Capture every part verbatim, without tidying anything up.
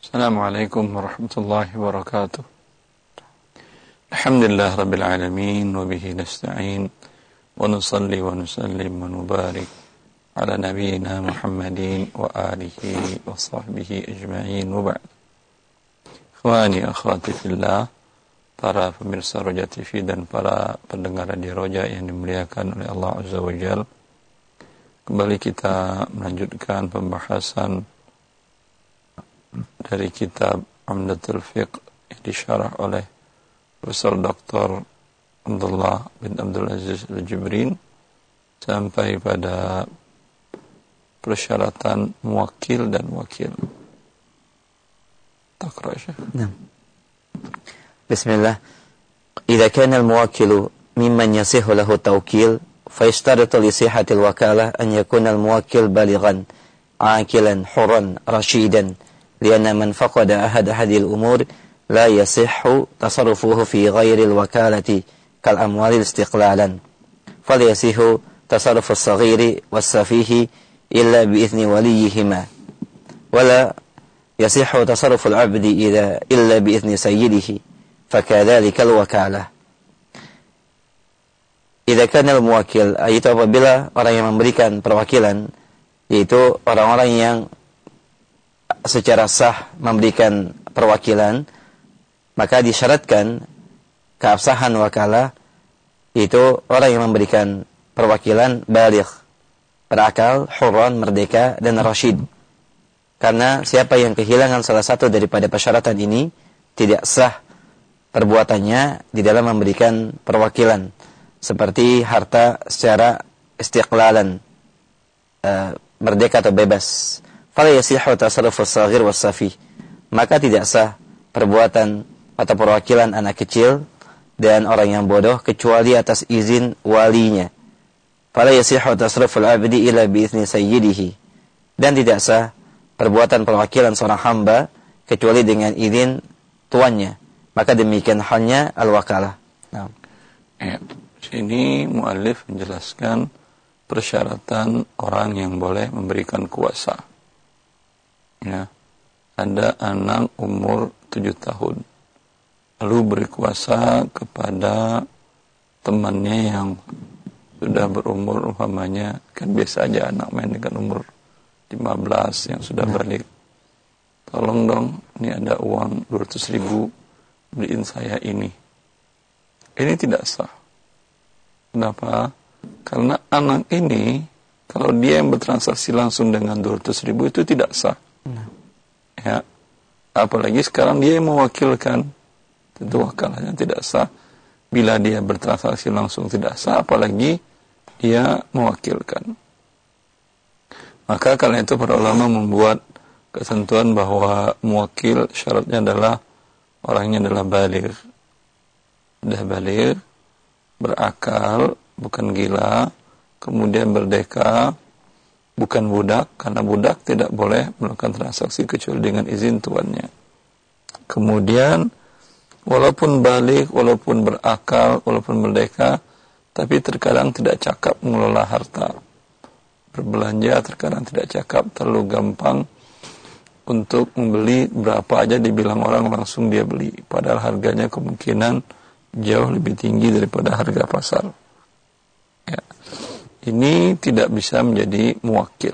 Assalamualaikum warahmatullahi wabarakatuh. Alhamdulillah rabbil alamin wa bihi nasta'in wa nusalli wa nusallim wa nubarik ala nabiyyina Muhammadin wa alihi wa sahbihi ajma'in wa ba'd. Ikhwani akhwati fillah, para pemirsa Roja T V dan para pendengar di Roja yang dimuliakan oleh Allah Azza wa Jalla. Kembali kita melanjutkan pembahasan dari kitab Umdatul Fiqh yang disyarah oleh Profesor Doktor Abdullah bin Abdul Aziz Al-Jibrin sampai pada persyaratan muwakil dan wakil. Taqra Syekh. Naam. Bismillah. Idza kana al-muwakkilu mimman yasihu lahu tawkil fa yashtaritu li sihhatil wakalah an yakuna al-muwakkil balighan, aqilan, hurran, rashidan. لأن من فقد أحد هذه الأمور لا يصح تصرفه في غير الوكالة كالأموال استقلالا فليصح تصرف الصغير والسفيه إلا بإذن وليهما ولا يصح تصرف العبد إذا إلا بإذن سيده فكذلك الوكالة. إذا كان الموكل yaitu apabila orang yang memberikan perwakilan yaitu orang-orang yang secara sah memberikan perwakilan, maka disyaratkan keabsahan wakalah itu orang yang memberikan perwakilan baligh, berakal, hurran, merdeka, dan rasyid. Karena siapa yang kehilangan salah satu daripada persyaratan ini tidak sah perbuatannya di dalam memberikan perwakilan, seperti harta secara istiqlalan, uh, merdeka atau bebas. Fala yasihu tasarrufus saghir was safih, maka tidak sah perbuatan atau perwakilan anak kecil dan orang yang bodoh kecuali atas izin walinya. Fala yasihu tasarruful abdi illa bi izni sayyidihi, dan tidak sah perbuatan perwakilan seorang hamba kecuali dengan izin tuannya. Maka demikian halnya al-wakalah. Nah. Ya, sini muallif menjelaskan persyaratan orang yang boleh memberikan kuasa. Ya, ada anak umur tujuh tahun lalu berkuasa kepada temannya yang sudah berumur, umpamanya kan biasa aja anak main dengan umur lima belas yang sudah balik. Tolong dong, ini ada uang dua ratus ribu, beliin saya ini. Ini tidak sah. Kenapa? Karena anak ini kalau dia yang bertransaksi langsung dengan dua ratus ribu itu tidak sah. Ya, apalagi sekarang dia yang mewakilkan, tentu wakalahnya tidak sah. Bila dia bertransaksi langsung tidak sah, apalagi dia mewakilkan. Maka karena itu para ulama membuat ketentuan bahwa mewakil syaratnya adalah orangnya adalah baligh, sudah baligh, berakal, bukan gila, kemudian merdeka, bukan budak, karena budak tidak boleh melakukan transaksi kecuali dengan izin tuannya. Kemudian, walaupun balik, walaupun berakal, walaupun merdeka, tapi terkadang tidak cakap mengelola harta. Berbelanja terkadang tidak cakap, terlalu gampang untuk membeli berapa aja dibilang orang langsung dia beli. Padahal harganya kemungkinan jauh lebih tinggi daripada harga pasar. Ya. Ini tidak bisa menjadi muwakil.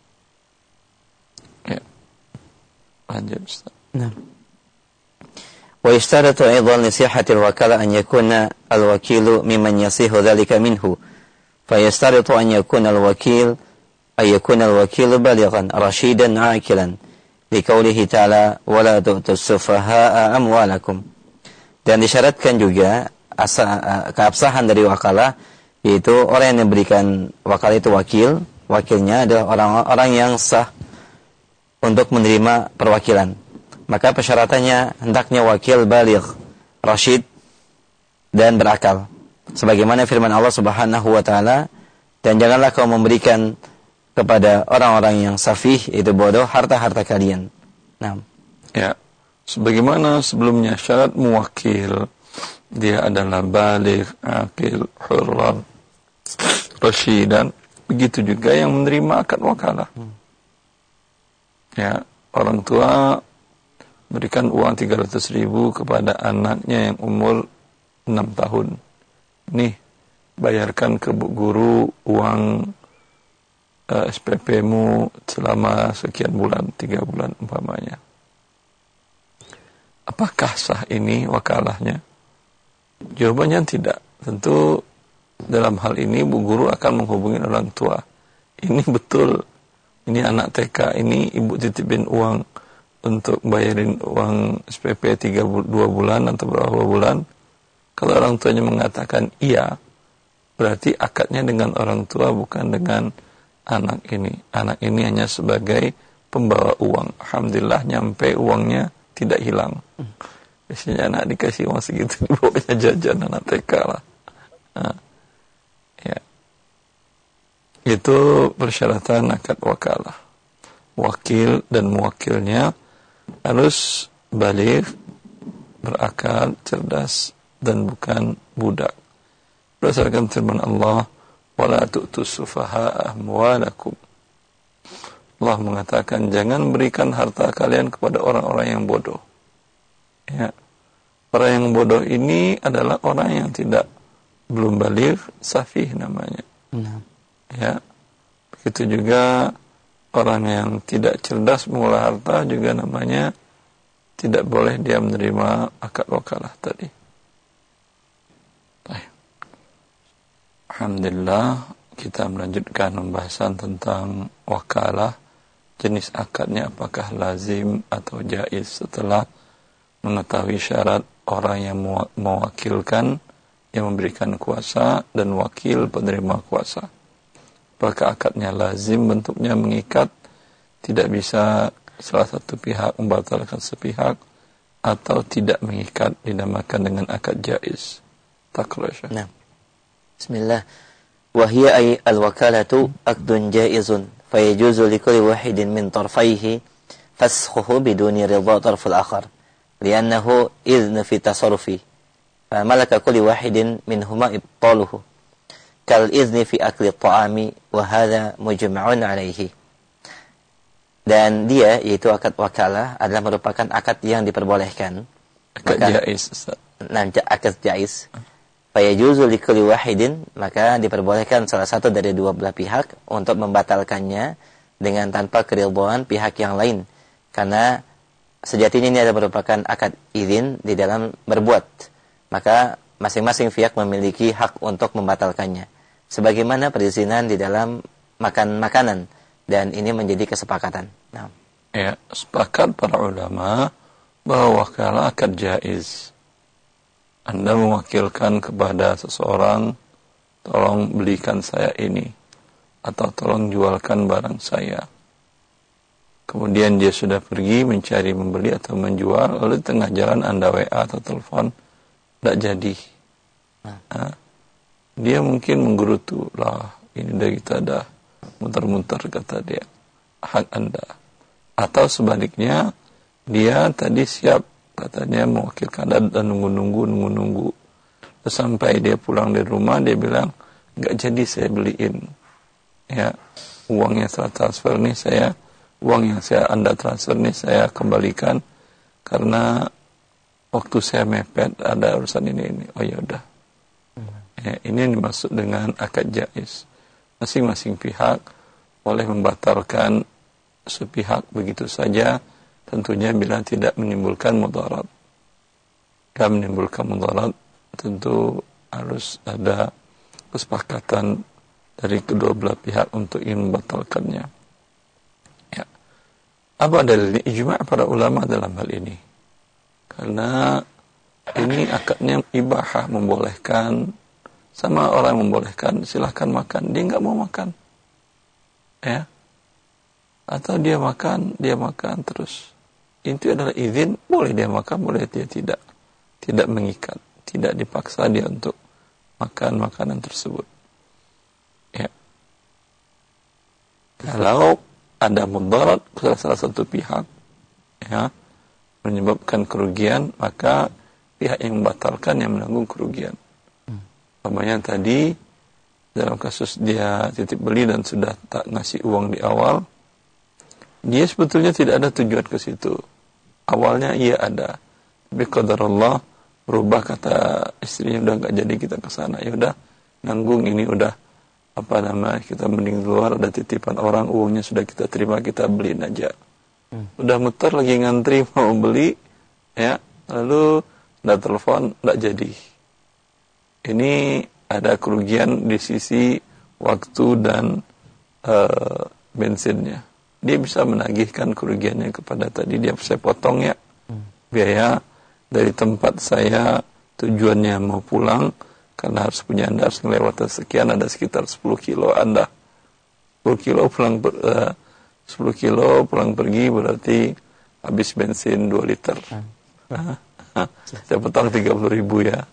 Ya. Lanjut Ustaz. Nah. Wa yashtaratu aidan li sihhatil wakalah an yakuna al-wakilu mimman yasihu dhalika minhu. Fa yashtaritu an yakuna al-wakil ay yakuna al-wakilu balighan rashidan aqilan. Liqaulihi ta'ala wa la tu'tus sufaha'a amwalakum. Dan disyaratkan juga asa, keabsahan dari wakalah, yaitu orang yang diberikan wakalah itu wakil, wakilnya adalah orang-orang yang sah untuk menerima perwakilan. Maka persyaratannya hendaknya wakil baligh, rasyid, dan berakal. Sebagaimana firman Allah Subhanahu wa taala, dan janganlah kau memberikan kepada orang-orang yang safih, itu bodoh, harta-harta kalian. Nah. Ya, sebagaimana sebelumnya syarat muwakil, dia adalah baligh, aqil, hurran, rasyidan. Begitu juga yang menerima akad wakalah. Hmm. Ya, orang tua berikan uang tiga ratus ribu kepada anaknya yang umur enam tahun. Nih, bayarkan ke bu guru uang uh, S P P-mu selama sekian bulan, tiga bulan umpamanya. Apakah sah ini wakalahnya? Jawabannya tidak. Tentu dalam hal ini bu guru akan menghubungi orang tua. Ini betul, ini anak T K, ini ibu titipin uang untuk bayarin uang S P P tiga, dua bulan atau berapa bulan. Kalau orang tuanya mengatakan iya, berarti akadnya dengan orang tua bukan dengan anak ini. Anak ini hanya sebagai pembawa uang. Alhamdulillah nyampe uangnya tidak hilang. Biasanya anak dikasih uang segitu dibawanya jajan anak T K lah. Nah, ya. Itu persyaratan akad wakalah. Wakil dan muwakilnya harus baligh, berakal, cerdas, dan bukan budak. Berdasarkan firman Allah, wala tu'tus sufaha'a amwalakum. Allah mengatakan, jangan berikan harta kalian kepada orang-orang yang bodoh. Ya. Orang yang bodoh ini adalah orang yang tidak belum baligh, safih namanya. Nah. Ya. Begitu juga orang yang tidak cerdas mengolah harta juga namanya tidak boleh dia menerima akad wakalah tadi. Baik. Alhamdulillah, kita melanjutkan pembahasan tentang wakalah. Jenis akadnya apakah lazim atau jaiz setelah mengetahui syarat orang yang mewakilkan, yang memberikan kuasa, dan wakil penerima kuasa. Apakah akadnya lazim, bentuknya mengikat, tidak bisa salah satu pihak membatalkan sepihak, atau tidak mengikat, dinamakan dengan akad jaiz. Takrasha. Nah. Bismillah. Wahia ay al-wakalatu aqdun jaizun, fayajuzu likulli wahidin min tarfayhi fasxuhu biduni ridha tarf al-akhar, li'annahu idhn fi tasarrufi, fa malaka kulli wahidin minhuma ibtaluhu, kal idhni fi akli at-ta'ami, wa hadha mujma'un alaihi. Dan dia, yaitu akad wakalah, adalah merupakan akad yang diperbolehkan. Akad jaiz. Nah, akad jaiz. Fayajuzu likulli wahidin, maka diperbolehkan salah satu dari dua belah pihak untuk membatalkannya dengan tanpa keridhaan pihak yang lain. Karena sejatinya ini adalah merupakan akad izin di dalam berbuat. Maka masing-masing pihak memiliki hak untuk membatalkannya. Sebagaimana perizinan di dalam makan makanan. Dan ini menjadi kesepakatan. Nah. Ya, sepakat para ulama bahwa wakalah akad jaiz. Anda mewakilkan kepada seseorang, tolong belikan saya ini, atau tolong jualkan barang saya. Kemudian dia sudah pergi mencari membeli atau menjual, lalu di tengah jalan Anda W A atau telepon, tidak jadi. Nah, dia mungkin menggerutu, lah ini dari kita dah muter-muter, kata dia, hak Anda. Atau sebaliknya, dia tadi siap, katanya mewakilkan dan, dan nunggu-nunggu, nunggu-nunggu. Sampai dia pulang dari rumah, dia bilang, nggak jadi saya beliin. Ya, uang yang saya transfer nih saya, uang yang saya Anda transfer nih saya kembalikan, karena waktu saya mepet ada urusan ini ini. Oh ya udah. Ya, ini yang dimaksud dengan akad jaiz. Masing-masing pihak boleh membatalkan sepihak begitu saja, tentunya bila tidak menimbulkan mudarat. Kalau menimbulkan mudarat, tentu harus ada kesepakatan dari kedua belah pihak untuk ingin membatalkannya. Ya. Apa dalil ijma' para ulama dalam hal ini? Karena ini akadnya ibahah, membolehkan. Sama orang membolehkan, silahkan makan, dia nggak mau makan, ya, atau dia makan, dia makan terus. Itu adalah izin, boleh dia makan, boleh dia tidak, tidak mengikat, tidak dipaksa dia untuk makan makanan tersebut. Ya, kalau ada mudarat salah satu pihak, ya, menyebabkan kerugian, maka pihak yang membatalkan yang menanggung kerugian. Namanya tadi dalam kasus dia titip beli dan sudah tak ngasih uang di awal, dia sebetulnya tidak ada tujuan ke situ. awalnya iya ada, tapi qadarullah berubah, kata istrinya udah nggak jadi kita ke sana, ya udah nanggung ini, udah apa nama kita mending keluar, ada titipan orang, uangnya sudah kita terima, kita beliin aja. hmm. Udah muter lagi ngantri mau beli, ya lalu udah telepon nggak jadi. Ini ada kerugian di sisi waktu dan uh, bensinnya. Dia bisa menagihkan kerugiannya kepada tadi, dia saya potong ya hmm. biaya dari tempat saya tujuannya mau pulang, karena harus punya Anda harus melewati sekian, ada sekitar sepuluh kilo Anda. sepuluh kilo pulang per, uh, sepuluh kilo pulang pergi berarti habis bensin dua liter. Hmm. Saya potong tiga puluh ribu ya.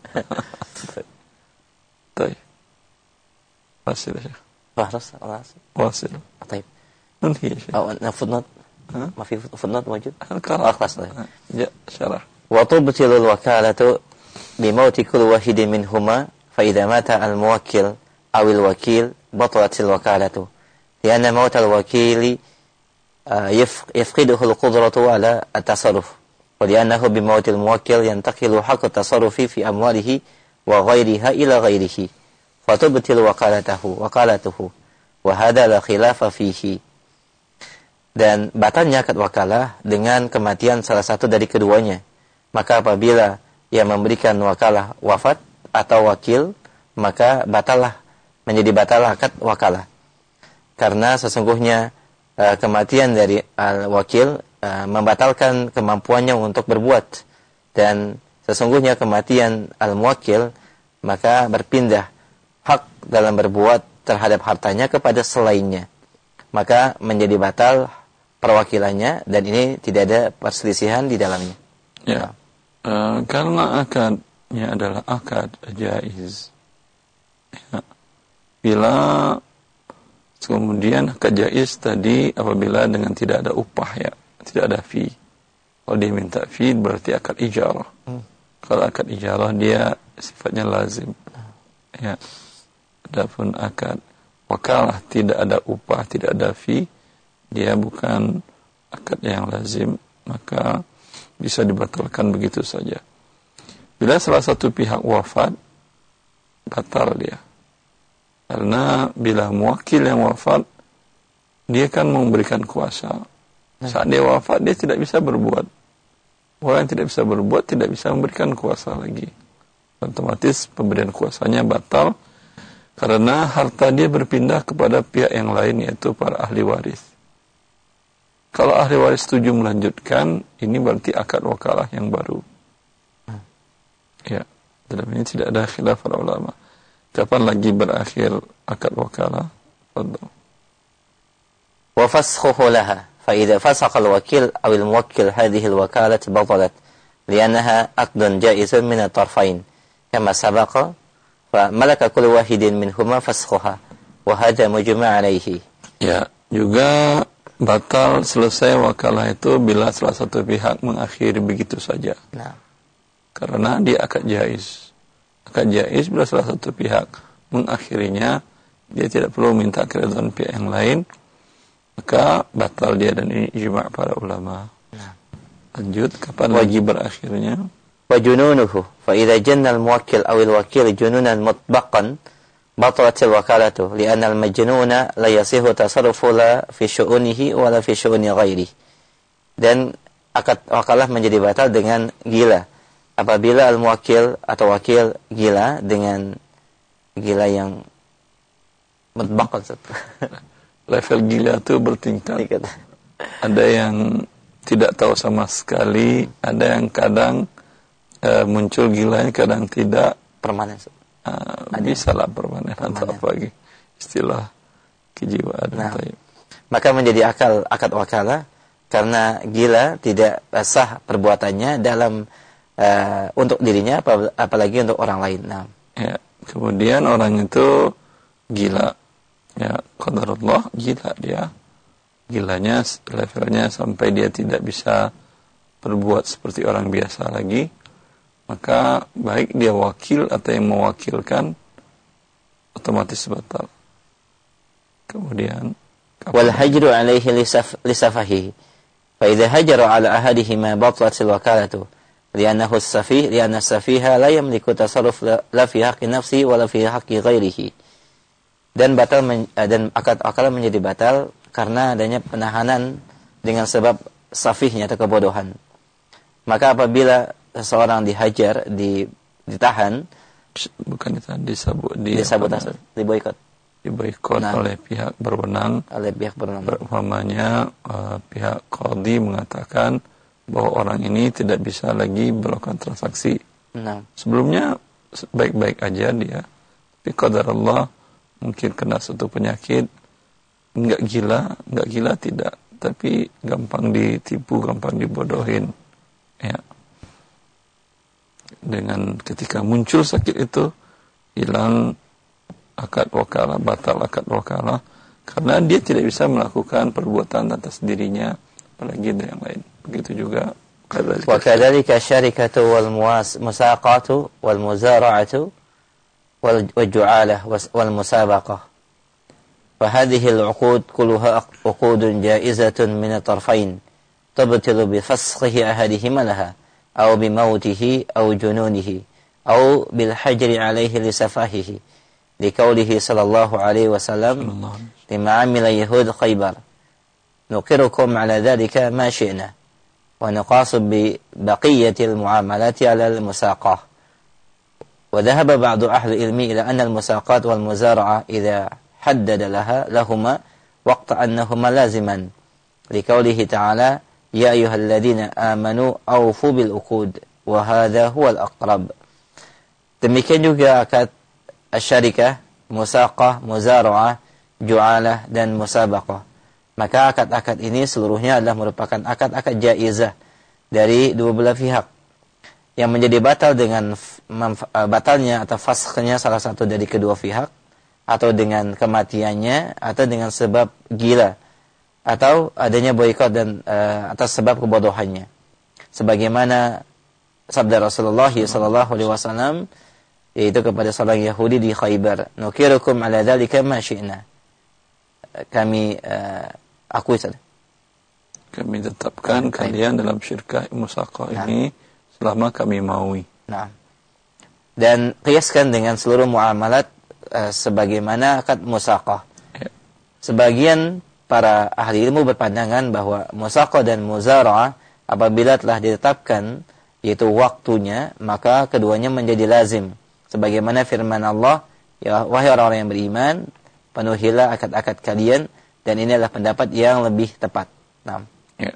Baik. Wasil ya. Wasil. Wasil. Baik. Nanti ya. Oh, footnote. ما في footnote موجود؟ القراءة. خلاص طيب. جاء شرح. وتبطل الوكالة بموت كل واحد منهما فإذا مات الموكل أو الوكيل بطلت الوكالة لأن موت الوكيل يفقده القدرة على التصرف ولأنه بموت الموكل ينتقل حق التصرف في أمواله وغيرها إلى غيره فتبطل وكالته وكالته وهذا لا خلاف فيه. Dan batalnya akad wakalah dengan kematian salah satu dari keduanya. Maka apabila yang memberikan wakalah wafat atau wakil, maka batallah, menjadi batal akad wakalah. Karena sesungguhnya uh, kematian dari al-wakil uh, membatalkan kemampuannya untuk berbuat. Dan sesungguhnya kematian al-muwakil maka berpindah hak dalam berbuat terhadap hartanya kepada selainnya. Maka menjadi batal perwakilannya, dan ini tidak ada perselisihan di dalamnya. Ya, uh, karena akadnya adalah akad jaiz. Ya. Bila kemudian akad jaiz tadi apabila dengan tidak ada upah, ya, tidak ada fee. Kalau dia minta fee berarti akad ijarah. Hmm. Kalau akad ijarah dia sifatnya lazim. Ya. Adapun akad wakalah tidak ada upah, tidak ada fee, dia bukan akad yang lazim, maka bisa dibatalkan begitu saja. Bila salah satu pihak wafat, batal dia. Karena bila muwakil yang wafat, dia kan memberikan kuasa. Saat dia wafat, dia tidak bisa berbuat. Orang yang tidak bisa berbuat, tidak bisa memberikan kuasa lagi. Otomatis pemberian kuasanya batal, karena harta dia berpindah kepada pihak yang lain, yaitu para ahli waris. Kalau ahli waris setuju melanjutkan, ini berarti akad wakalah yang baru. Ya, dalam ini tidak ada khilaf para ulama. Kapan lagi berakhir akad wakalah? Fadhal. Wa fasakhu laha, fa idza fasaqa al-wakil aw al-muwakkil hadhihi al-wakalah batalat, li'annaha aqdun jaizun min at-tarfayn, kama sabaqa, fa malaka kullu wahidin minhuma fasakhaha, wa hadha mujma' alayhi. Ya, juga batal selesai wakalah itu bila salah satu pihak mengakhiri begitu saja. Nah. Karena dia akad jaiz. Akad jaiz bila salah satu pihak mengakhirinya, dia tidak perlu minta keridhaan pihak yang lain, maka batal dia, dan ini ijma' para ulama. Nah. Lanjut, kapan Waj- lagi berakhirnya? Wa jununuhu, fa idza janna al-muwakkil aw al-wakil jununan mutbaqan بطلت الوكالة لأن المجنون لا يصح تصرفه لا في شؤونه ولا في شؤون غيره. Dan akad wakalah menjadi batal dengan gila. Apabila al-muwakil atau wakil gila dengan gila yang mutbaq. Level gila itu bertingkat. Ada yang tidak tahu sama sekali, ada yang kadang uh, muncul gilanya, kadang tidak. Permanen. Uh, bisa lah permanen atau apa lagi istilah kejiwaan. Nah, maka menjadi akal akad wakalah karena gila tidak sah perbuatannya dalam uh, untuk dirinya, ap- apalagi untuk orang lain. Nah, ya, kemudian orang itu gila, ya qadarullah gila dia, gilanya levelnya sampai dia tidak bisa berbuat seperti orang biasa lagi. Maka baik dia wakil atau yang mewakilkan otomatis batal. Kemudian wal hajru alaihi lisafahi فإذا هجر على أحدهما بطلت الوكالة لأنه السفيه لأن السفيه لا يملك تصرف لا في حق نفسه ولا في حق غيره. Dan batal men, dan akad-akad menjadi batal karena adanya penahanan dengan sebab safihnya atau kebodohan. Maka apabila seseorang dihajar, di, ditahan, bukan itu disabot, di disabotase, diboikot, diboikot nah, oleh pihak berwenang, oleh pihak berwenang. Umpamanya uh, pihak qadhi mengatakan bahwa orang ini tidak bisa lagi melakukan transaksi. Nah. Sebelumnya baik-baik aja dia, tapi qadar Allah mungkin kena suatu penyakit, enggak gila, enggak gila tidak, tapi gampang ditipu, gampang dibodohin. Ya. Dengan ketika muncul sakit itu, hilang akad wakalah, batal akad wakalah, karena dia tidak bisa melakukan perbuatan atas dirinya, apalagi dari yang lain. Begitu juga وكذلك الشركة والمساقات والمزارعة والجعالة والمسابقة فهذه العقود كلها عقود جائزة من الطرفين تبطل بفسخه أحدهما لها أو بموته أو جنونه أو بالحجر عليه لسفاهه لقوله صلى الله عليه وسلم لما عمل يهود خيبر نقركم على ذلك ما شئنا ونقاس ببقية المعاملات على المساقة. وذهب بعض أهل العلم إلى أن المساقات والمزارعة إذا حدد لها لهما وقت أنهما لازما لقوله تعالى يا أيها الذين آمنوا أوفوا بالعقود وهذا هو الأقرب. Demikian juga akad asyarikah, musaqah, muzara'ah, ju'alah dan musabaqah. Maka akad-akad ini seluruhnya adalah merupakan akad-akad jaizah dari dua belah pihak. Yang menjadi batal dengan batalnya atau faskhnya salah satu dari kedua pihak, atau dengan kematiannya, atau dengan sebab gila, atau adanya boikot dan uh, atas sebab kebodohannya. Sebagaimana sabda Rasulullah sallallahu alaihi wasallam yaitu kepada seorang Yahudi di Khaybar, nukirukum ala dzalika ma syi'na. Kami uh, akui saja. Kami tetapkan nah, kalian dalam syirkah musaqah nah. ini selama kami maui. Nah. Dan kiaskan dengan seluruh muamalat uh, sebagaimana akad musaqah. Ya. Sebagian para ahli ilmu berpandangan bahwa musaqah dan muzara'ah apabila telah ditetapkan yaitu waktunya, maka keduanya menjadi lazim. Sebagaimana firman Allah, ya wahai orang-orang yang beriman, penuhilah akad-akad kalian, dan ini adalah pendapat yang lebih tepat. Nah. Ya.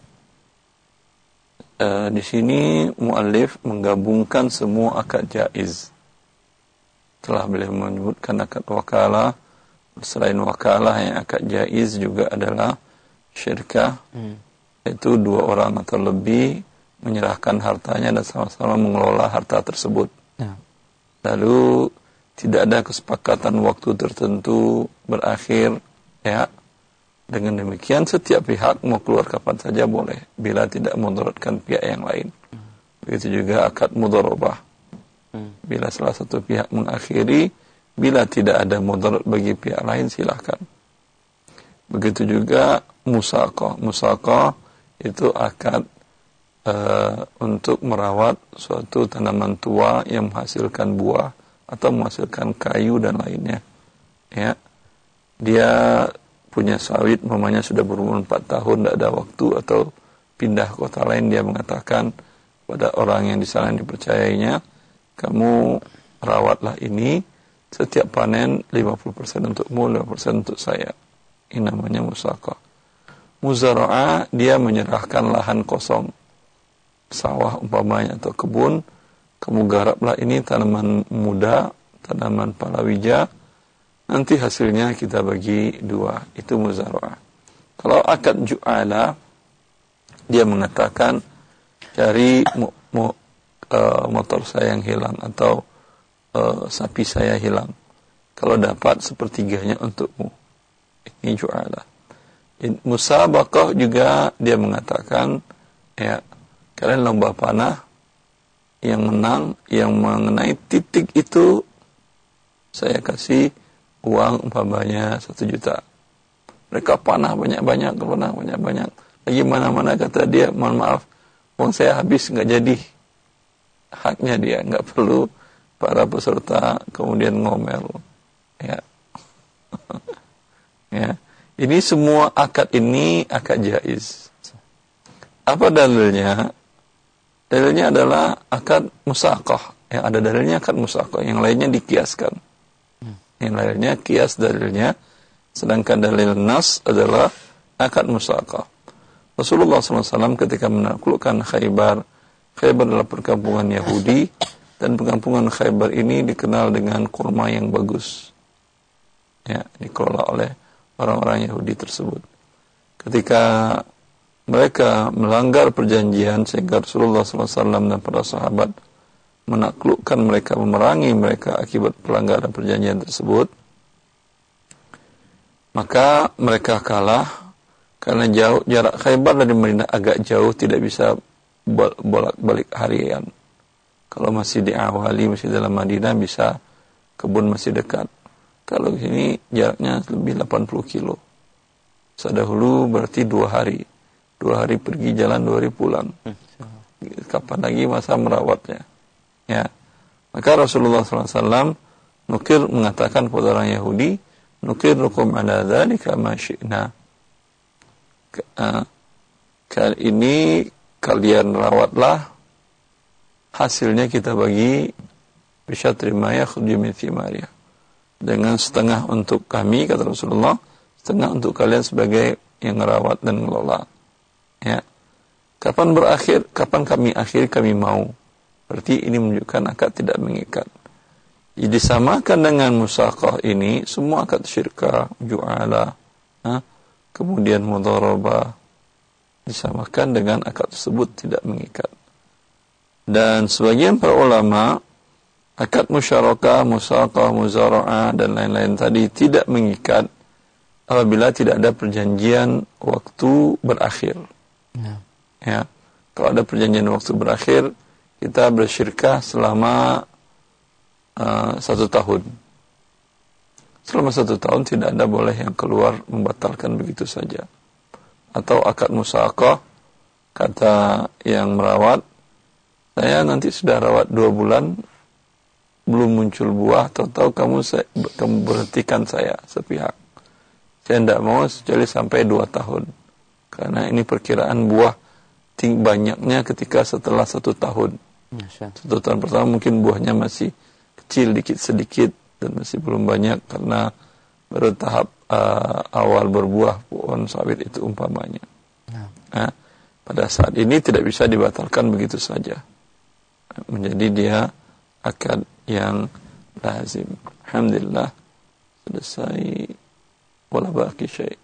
Uh, di sini muallif menggabungkan semua akad jaiz. Telah beliau menyebutkan akad wakalah, selain wakalah yang akad jaiz juga adalah syirkah, hmm. yaitu dua orang atau lebih menyerahkan hartanya dan sama-sama mengelola harta tersebut. Ya. Lalu tidak ada kesepakatan waktu tertentu berakhir, ya. Dengan demikian setiap pihak mau keluar kapan saja boleh, bila tidak mudaratkan pihak yang lain. Hmm. Begitu juga akad mudharabah. Hmm. Bila salah satu pihak mengakhiri, bila tidak ada mudarat bagi pihak lain, silakan. Begitu juga musaqah. Musaqah itu akad uh, untuk merawat suatu tanaman tua yang menghasilkan buah atau menghasilkan kayu dan lainnya. Ya, dia punya sawit, mamanya sudah berumur empat tahun, tidak ada waktu, atau pindah kota lain, dia mengatakan pada orang yang di sana dipercayainya, kamu rawatlah ini, setiap panen lima puluh persen untukmu, lima puluh persen untuk saya. Ini namanya musaqah. Muzara'ah, dia menyerahkan lahan kosong, sawah umpamanya atau kebun, kamu garaplah ini tanaman muda, tanaman palawija, nanti hasilnya kita bagi dua. Itu muzara'ah. Kalau akad ju'ala, dia mengatakan cari mu, mu, uh, motor saya yang hilang atau uh, sapi saya hilang. Kalau dapat sepertiganya untukmu. Ini ju'ala. Musabaqah juga dia mengatakan, ya, kalian lomba panah, yang menang, yang mengenai titik itu saya kasih uang umpamanya satu juta. Mereka panah banyak-banyak, panah banyak-banyak. lagi mana-mana kata dia, mohon maaf, uang saya habis, nggak jadi. Haknya dia, nggak perlu para peserta kemudian ngomel. Ya. Ya. Ini semua akad ini akad jaiz. Apa dalilnya? Dalilnya adalah akad musaqah. Yang ada dalilnya akad musaqah, yang lainnya dikiaskan. Yang lainnya kias dalilnya, sedangkan dalil nas adalah akad musaqah. Rasulullah shallallahu alaihi wasallam ketika menaklukkan Khaybar, Khaybar adalah perkampungan Yahudi, dan perkampungan Khaybar ini dikenal dengan kurma yang bagus. Ya, dikelola oleh orang-orang Yahudi tersebut. Ketika mereka melanggar perjanjian, sehingga Rasulullah shallallahu alaihi wasallam dan para sahabat menaklukkan mereka, memerangi mereka akibat pelanggaran perjanjian tersebut, maka mereka kalah. Karena jauh, jarak Khaybar dari Madinah agak jauh, tidak bisa bolak-balik harian. Kalau masih di awali, masih dalam Madinah, bisa kebun masih dekat. Kalau di sini jaraknya lebih delapan puluh kilo. Sadahulu berarti dua hari. Dua hari pergi jalan, dua hari pulang. Kapan lagi masa merawatnya? Ya. Maka Rasulullah shallallahu alaihi wasallam nukir mengatakan kepada orang Yahudi, nukirukum ala dzalika ma syi'na. Uh, kali ini kalian rawatlah, hasilnya kita bagi bisa terima ya khudjumi thimariyah, dengan setengah untuk kami kata Rasulullah, setengah untuk kalian sebagai yang merawat dan mengelola. Ya, kapan berakhir, kapan kami akhir kami mau. Berarti ini menunjukkan akad tidak mengikat. Jadi disamakan dengan musaqah ini semua akad syirkah, ju'ala, ha? Kemudian mudharabah disamakan dengan akad tersebut tidak mengikat. Dan sebagian para ulama, akad musyarakah, musaqah, muzara'ah dan lain-lain tadi tidak mengikat apabila tidak ada perjanjian waktu berakhir. Ya. Ya. Kalau ada perjanjian waktu berakhir, kita bersyirkah selama uh, satu tahun. Selama satu tahun tidak ada boleh yang keluar membatalkan begitu saja. Atau akad musaqah, kata yang merawat, saya nanti sudah rawat dua bulan, belum muncul buah, tahu-tahu kamu saya, kamu berhentikan saya sepihak. Saya tidak mau kecuali sampai dua tahun. Karena ini perkiraan buah ting banyaknya ketika setelah satu tahun. Satu tahun pertama mungkin buahnya masih kecil dikit sedikit dan masih belum banyak karena baru tahap uh, awal berbuah pohon sawit itu umpamanya. Nah. Nah, pada saat ini tidak bisa dibatalkan begitu saja. Menjadi dia akad yang lazim. Alhamdulillah selesai. Wala baqi syai'.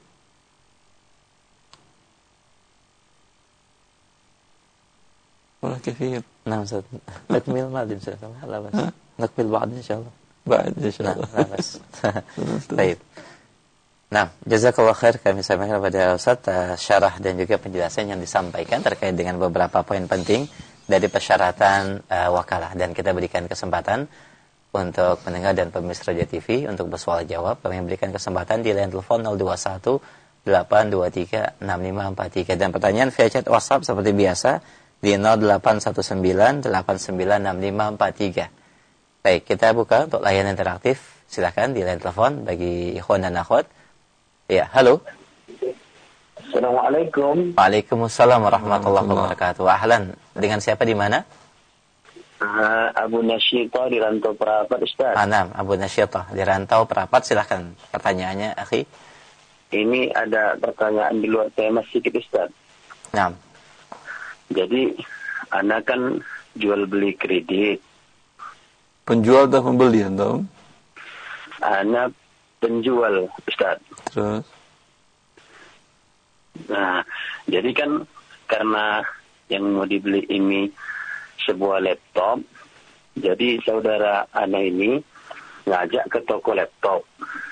ولا كثير. نعم أستاذ. نكمل ما أدري إن شاء الله. لا بس. نكمل بعد إن شاء الله. بعد إن شاء الله. لا بس. Baik. Nah, jazakallah khair, kami sampaikan kepada Ustaz uh, syarah dan juga penjelasan yang disampaikan terkait dengan beberapa poin penting dari persyaratan uh, wakalah, dan kita berikan kesempatan untuk pendengar dan pemirsa Radio T V untuk bersoal jawab. Kami berikan kesempatan di line telepon nol dua satu delapan dua tiga enam lima empat tiga dan pertanyaan via chat WhatsApp seperti biasa di nol delapan satu sembilan delapan sembilan enam lima empat tiga. Baik, kita buka untuk layanan interaktif. Silakan di line telepon bagi ikhwan dan akhwat. Ya, halo. Assalamualaikum. Waalaikumsalam warahmatullahi wabarakatuh. Ahlan. Dengan siapa di mana? Uh, Abu Nasyita di Rantau Perapat, Ustaz. Anam, Abu Nasyita di Rantau Perapat. Silakan pertanyaannya, akhi. Ini ada pertanyaan di luar tema sedikit, Ustaz. Nah. Jadi, anak kan jual beli kredit. Penjual atau pembeli, atau? Anak penjual, Ustaz. Terus? Nah, jadi kan karena yang mau dibeli ini sebuah laptop, jadi saudara anak ini ngajak ke toko laptop.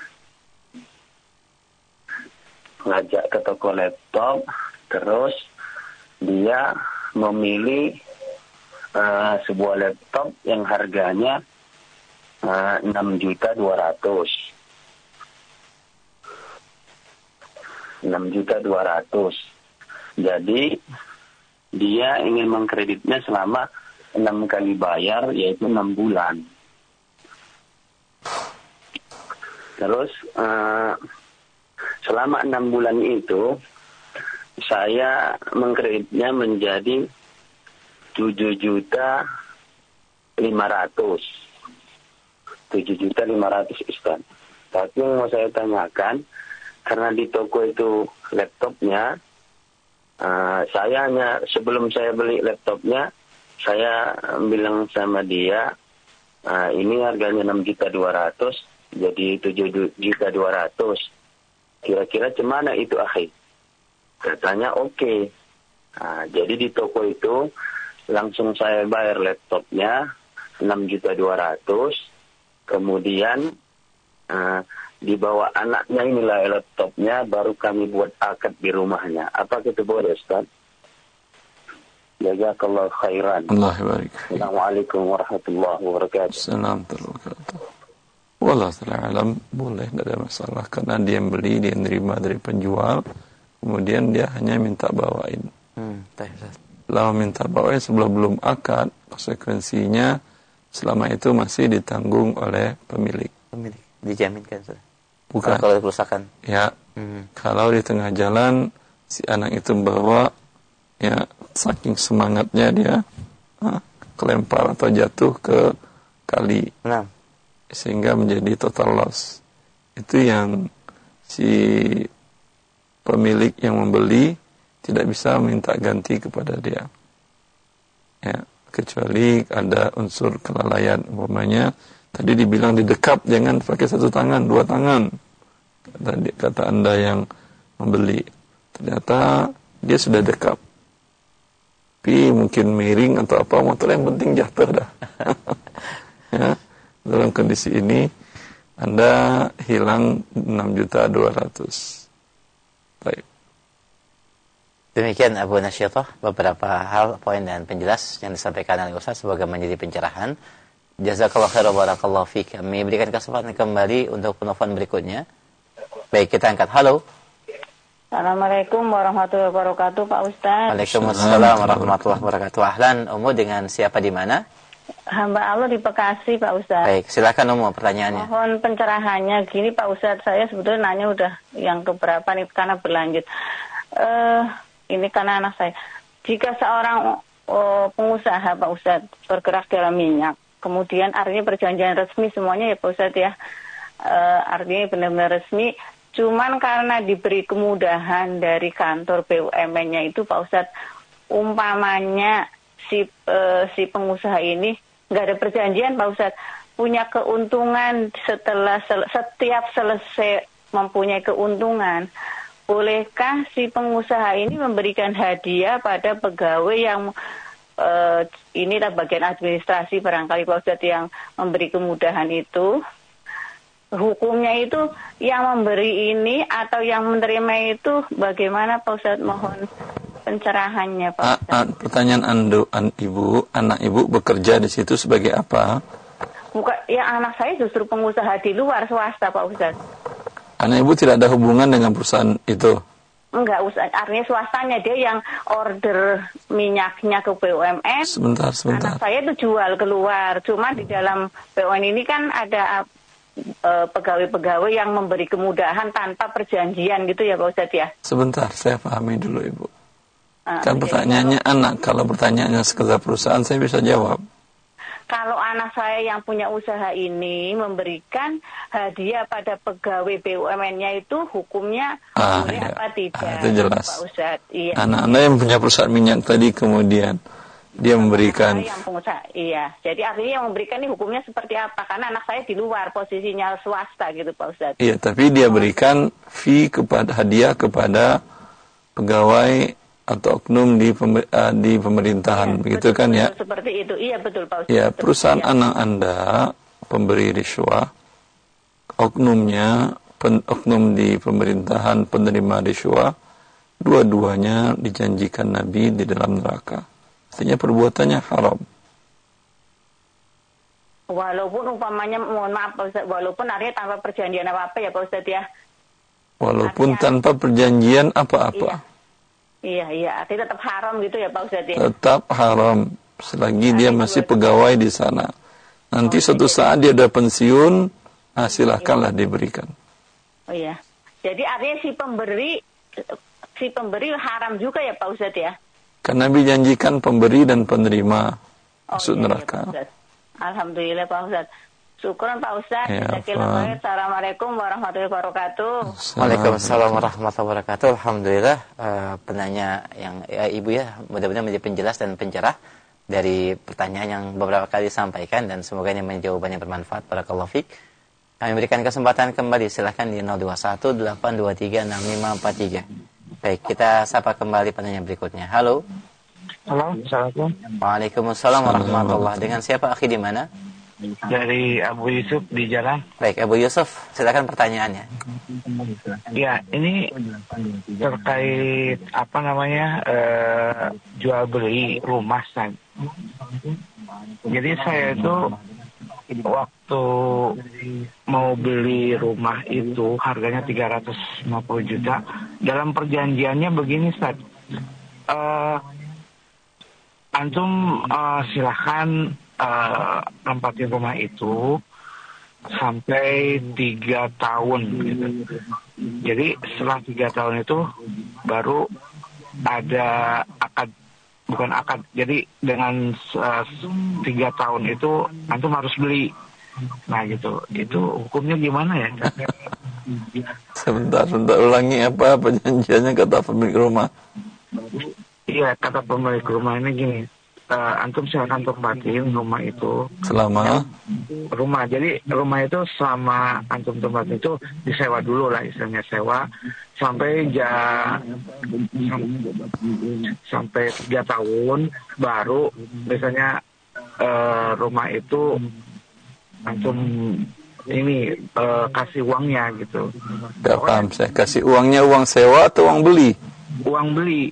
Ngajak ke toko laptop, terus dia memilih uh, sebuah laptop yang harganya uh, enam juta dua ratus. enam juta dua ratus. Jadi dia ingin mengkreditnya selama enam kali bayar, yaitu enam bulan. Terus uh, selama enam bulan itu saya mengkreditnya menjadi tujuh juta lima ratus. tujuh juta lima ratus Ustaz. Tapi yang mau saya tanyakan, karena di toko itu laptopnya, uh, saya hanya sebelum saya beli laptopnya, saya bilang sama dia, uh, ini harganya enam juta dua ratus, jadi tujuh juta dua ratus. Kira-kira cemana itu akhir? Katanya oke. Okay. Nah, jadi di toko itu langsung saya bayar laptopnya enam juta dua ratus. Kemudian uh, dibawa anaknya inilah laptopnya, baru kami buat akad di rumahnya. Apa itu boleh, Ustaz? Jazakallahu khairan. Allah barik. Assalamualaikum warahmatullahi wabarakatuh. Assalamualaikum warahmatullahi wabarakatuh. Wallah ta'ala alam, boleh, tidak ada masalah. Karena dia beli, dia nerima dari penjual, kemudian dia hanya minta bawain. Hmm, Kalau minta bawain sebelum belum akad, konsekuensinya selama itu masih ditanggung oleh pemilik. Pemilik, dijaminkan sudah. Bukan. Kalau kerusakan. Ya, hmm. kalau di tengah jalan si anak itu membawa, ya saking semangatnya dia ah, kelempar atau jatuh ke kali. Nah. Sehingga menjadi total loss. Itu yang si pemilik yang membeli tidak bisa minta ganti kepada dia. Ya, kecuali ada unsur kelalaian. Umpamanya tadi dibilang didekap, jangan pakai satu tangan, dua tangan. Kata, kata Anda yang membeli. Ternyata dia sudah dekap. Tapi mungkin miring atau apa, motor yang penting jatuh dah. Ya. Dalam kondisi ini Anda hilang enam juta dua ratus. Baik. Demikian Abu Nasyidah beberapa hal, poin dan penjelas yang disampaikan oleh Ustaz semoga menjadi pencerahan. Jazakallahu khairan barakallahu fiik. Kami berikan kesempatan kembali untuk penelpon berikutnya. Baik, kita angkat. Halo. Assalamualaikum warahmatullahi wabarakatuh, Pak Ustaz. Waalaikumsalam warahmatullahi wabarakatuh. Ahlan, Umu, dengan siapa di mana? Hamba Allah di Bekasi, Pak Ustaz. Baik, silakan Umu pertanyaannya. Mohon pencerahannya. Gini Pak Ustaz, saya sebetulnya nanya udah yang keberapa nih karena berlanjut. Uh, ini karena anak saya. Jika seorang uh, pengusaha Pak Ustaz bergerak dalam minyak, kemudian artinya perjanjian resmi semuanya ya Pak Ustaz ya. Uh, artinya benar-benar resmi. Cuman karena diberi kemudahan dari kantor B U M N-nya itu Pak Ustaz, umpamanya si uh, si pengusaha ini nggak ada perjanjian Pak Ustaz, punya keuntungan setelah sel, setiap selesai mempunyai keuntungan, bolehkah si pengusaha ini memberikan hadiah pada pegawai yang uh, inilah bagian administrasi barangkali Pak Ustaz yang memberi kemudahan itu? Hukumnya itu yang memberi ini atau yang menerima itu bagaimana Pak Ustaz? Mohon pencerahannya Pak Ustaz. A, a, pertanyaan anda, an, ibu, anak ibu bekerja di situ sebagai apa? Bukan, ya anak saya justru pengusaha di luar swasta Pak Ustaz. Anak ibu tidak ada hubungan dengan perusahaan itu? Enggak usah, artinya swastanya dia yang order minyaknya ke B U M N. Sebentar, sebentar. Anak saya itu jual keluar, cuma di dalam B U M N ini kan ada pegawai-pegawai yang memberi kemudahan tanpa perjanjian gitu ya Pak Ustadz ya. Sebentar, saya pahami dulu Ibu. Uh, kan pertanyaannya kalau, anak, kalau pertanyaannya sekedar perusahaan saya bisa jawab. Kalau anak saya yang punya usaha ini memberikan hadiah pada pegawai B U M N-nya itu hukumnya ah, boleh iya. apa tidak? Ah, itu jelas. Pak Ustadz. Iya. Anak Anda yang punya perusahaan minyak tadi kemudian dia memberikan. Yang pengusaha, iya. Jadi artinya yang memberikan ini hukumnya seperti apa? Karena anak saya di luar posisinya swasta gitu Pak Ustadz. Iya, tapi dia berikan fee kepada hadiah kepada pegawai atau oknum di pemer, uh, di pemerintahan, ya, begitu betul, kan ya? Betul, seperti itu, iya betul Pak Ustadz. Ya, perusahaan ya. anak Anda pemberi riswah, oknumnya pen, oknum di pemerintahan penerima riswah, dua-duanya dijanjikan Nabi di dalam neraka. Artinya perbuatannya haram. Walaupun umpamanya, mohon maaf Pak Ustadz, walaupun artinya tanpa perjanjian apa-apa ya Pak Ustadz ya. Walaupun artinya, tanpa perjanjian apa-apa. Iya. Iya, iya. Artinya tetap haram gitu ya Pak Ustadz ya? Tetap haram selagi dia masih pegawai di sana. Nanti suatu saat dia udah pensiun, nah silahkanlah diberikan. Oh iya. Jadi artinya si pemberi si pemberi haram juga ya Pak Ustadz ya? Karena Nabi janjikan pemberi dan penerima masuk oh, iya, neraka. Iya, Alhamdulillah Pak Ustadz. Syukuran Pak Ustadz. Ya, Assalamualaikum warahmatullahi wabarakatuh. Waalaikumsalam warahmatullahi wabarakatuh. Alhamdulillah uh, penanya yang ya, Ibu ya mudah-mudahan menjadi penjelas dan pencerah dari pertanyaan yang beberapa kali disampaikan dan semoga ini menjadi jawaban yang bermanfaat. Barakallahu fiik. Kami berikan kesempatan kembali, silahkan di nol dua satu delapan dua tiga enam lima empat tiga. Baik, kita sapa kembali penanya berikutnya. Halo. Halo, Assalamualaikum. Waalaikumsalam warahmatullahi wabarakatuh. Dengan siapa, akhi, di mana? Dari Abu Yusuf di Jalan. Baik, Abu Yusuf, silakan pertanyaannya. Ya, ini terkait apa namanya uh, jual beli rumah, San. Jadi saya itu waktu mau beli rumah itu harganya tiga ratus lima puluh juta. Dalam perjanjiannya begini, Ustaz. Uh, antum uh, silahkan uh, tempatin rumah itu sampai tiga tahun gitu. Jadi setelah tiga tahun itu baru ada akad, bukan akad. Jadi dengan uh, tiga tahun itu antum harus beli. Nah gitu. Itu hukumnya gimana ya? Sebentar, sebentar ulangi apa perjanjiannya kata pemilik rumah. Iya, kata pemilik rumah ini gini, uh, antum silakan tempatin rumah itu selama rumah. Jadi rumah itu selama antum tempatin itu disewa dulu lah, istilahnya sewa sampai ja sampai tiga tahun baru misalnya uh, rumah itu antum ini uh, kasih uangnya gitu. Gak paham saya, kasih uangnya uang sewa atau uang beli? Uang beli.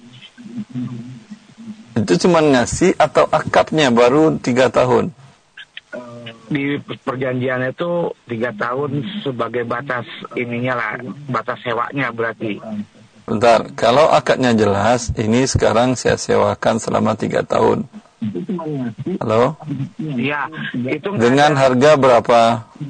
Itu cuma ngasih atau akadnya baru tiga tahun? Di perjanjian itu tiga tahun sebagai batas ininya lah, batas sewanya berarti. Bentar, kalau akadnya jelas, ini sekarang saya sewakan selama tiga tahun. Halo? Iya, itu dengan ada harga berapa?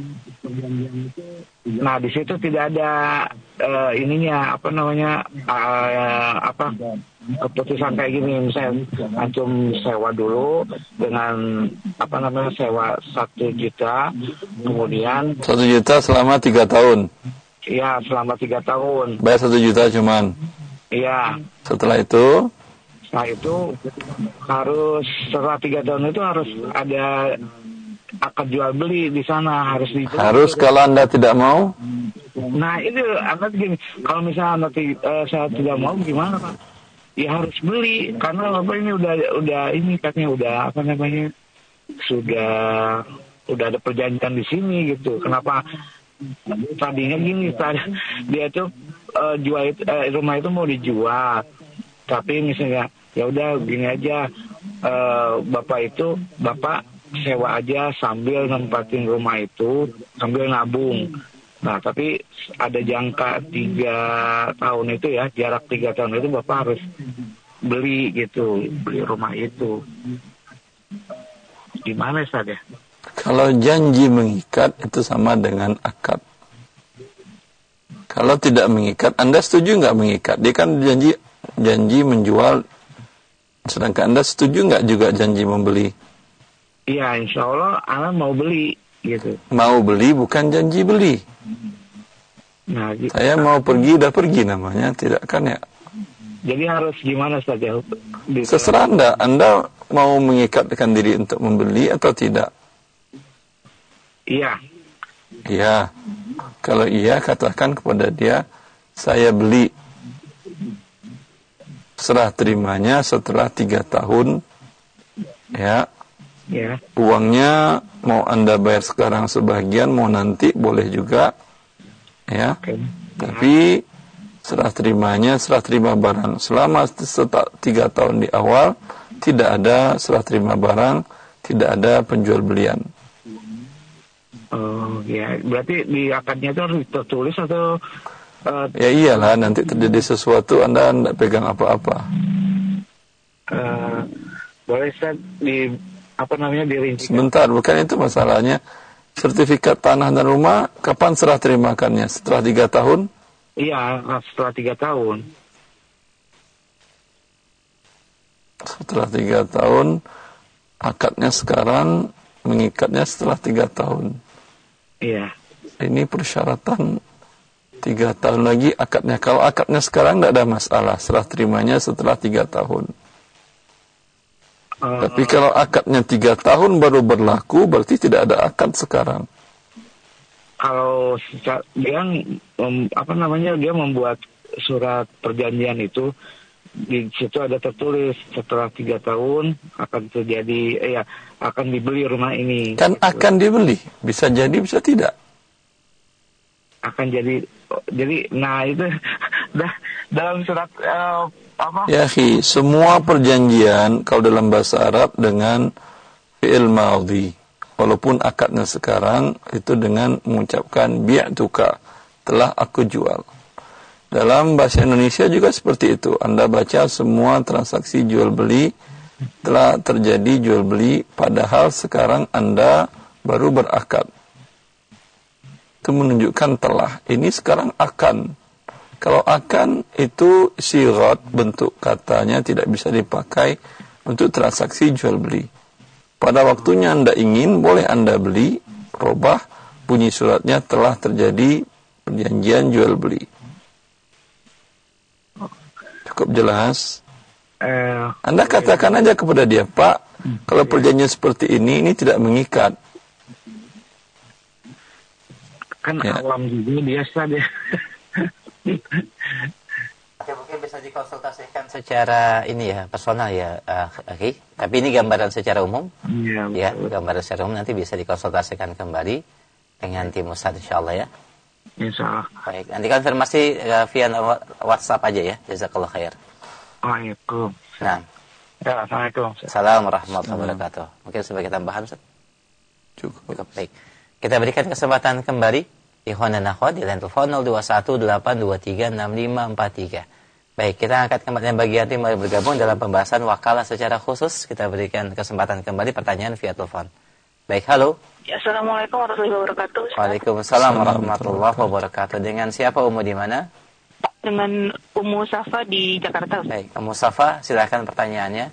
Nah, di situ tidak ada uh, ininya apa namanya uh, apa keputusan kayak gini, misalnya antum sewa dulu dengan apa namanya sewa satu juta, kemudian satu juta selama tiga tahun. Iya, selama tiga tahun. Bayar satu juta cuman. Iya. Setelah itu? Setelah itu harus setelah tiga tahun itu harus ada akad jual beli di sana, harus di harus kalau Anda tidak mau. Nah itu anda gini, kalau misalnya nanti uh, saya tidak mau gimana Pak? Ya harus beli karena apa ini udah udah ini katanya udah apa namanya sudah udah ada perjanjian di sini gitu. Kenapa tadinya gini tadi dia tuh uh, jual uh, rumah itu mau dijual, tapi misalnya ya udah gini aja uh, bapak itu bapak sewa aja sambil nempatin rumah itu sambil nabung. Nah tapi ada jangka tiga tahun itu ya, jarak tiga tahun itu bapak harus beli gitu, beli rumah itu. Gimana saja? Kalau janji mengikat itu sama dengan akad. Kalau tidak mengikat, Anda setuju nggak mengikat? Dia kan janji janji menjual, sedangkan Anda setuju nggak juga janji membeli? Iya, insya Allah Anda mau beli gitu. Mau beli bukan janji beli. Nah, gitu. Saya mau pergi, udah pergi namanya, tidak kan ya? Jadi harus gimana saja? Seserah Anda, Anda mau mengikatkan diri untuk membeli atau tidak? Iya. Iya. Kalau iya, katakan kepada dia, saya beli. Serah terimanya setelah tiga tahun, ya. Ya. Uangnya mau Anda bayar sekarang sebagian, mau nanti boleh juga, ya. Okay. Tapi serah terimanya, serah terima barang. Selama tiga tahun di awal, tidak ada serah terima barang, tidak ada penjual belian. Oh ya, berarti di akadnya itu harus tertulis atau Uh, Ya iyalah, nanti terjadi sesuatu Anda tidak pegang apa-apa. Uh, boleh Ustaz di apa namanya dirincikan? Sebentar, bukan itu masalahnya. Sertifikat tanah dan rumah kapan serah terimakannya? Setelah tiga tahun? Iya, setelah tiga tahun. Setelah tiga tahun, akadnya sekarang, mengikatnya setelah tiga tahun. Iya. Ini persyaratan tiga tahun lagi akadnya. Kalau akadnya sekarang tidak ada masalah, serah terimanya setelah tiga tahun. Uh, Tapi kalau akadnya tiga tahun baru berlaku, berarti tidak ada akad sekarang. Kalau dia um, apa namanya dia membuat surat perjanjian itu, di situ ada tertulis setelah tiga tahun akan terjadi, eh ya akan dibeli rumah ini. Kan akan dibeli, bisa jadi bisa tidak. Akan jadi, jadi nah itu dah dalam surat uh, apa? Ya akhi, semua perjanjian kalau dalam bahasa Arab dengan fi'il madhi, walaupun akadnya sekarang itu dengan mengucapkan bi'tuka, telah aku jual. Dalam bahasa Indonesia juga seperti itu. Anda baca semua transaksi jual beli telah terjadi jual beli, padahal sekarang Anda baru berakad. Itu menunjukkan telah. Ini sekarang akan. Kalau akan itu sirat, bentuk katanya tidak bisa dipakai untuk transaksi jual beli. Pada waktunya Anda ingin, boleh Anda beli, robah, bunyi suratnya telah terjadi perjanjian jual beli. Cukup jelas? Anda katakan aja kepada dia, Pak, kalau perjanjian seperti ini, ini tidak mengikat. Kan ya. Awam juga biasa dia. Oke, mungkin bisa dikonsultasikan secara ini ya, personal ya, uh, okay. Tapi ini gambaran secara umum. Iya, ya, gambaran secara umum nanti bisa dikonsultasikan kembali dengan tim Ustaz insyaallah ya. Insyaallah. Baik, nanti konfirmasi uh, via WhatsApp aja ya. Jazakallahu khair. Waalaikumsalam. Nah. Ya, Assalamualaikum. Assalamualaikum warahmatullahi wabarakatuh. Mungkin sebagai tambahan Ustaz. Cukup. Cukup baik. Kita berikan kesempatan kembali Ikhwan dan akhwat di line telepon nol dua satu delapan dua tiga enam lima empat tiga. Baik, kita angkat kembali bagi hati mari bergabung dalam pembahasan wakalah secara khusus. Kita berikan kesempatan kembali pertanyaan via telepon. Baik, halo. Ya, Assalamualaikum warahmatullahi wabarakatuh. Ustaz. Waalaikumsalam warahmatullahi wabarakatuh. Dengan siapa Umu di mana? Dengan Ummu Safa di Jakarta. Ustaz. Baik, Ummu Safa, silakan pertanyaannya.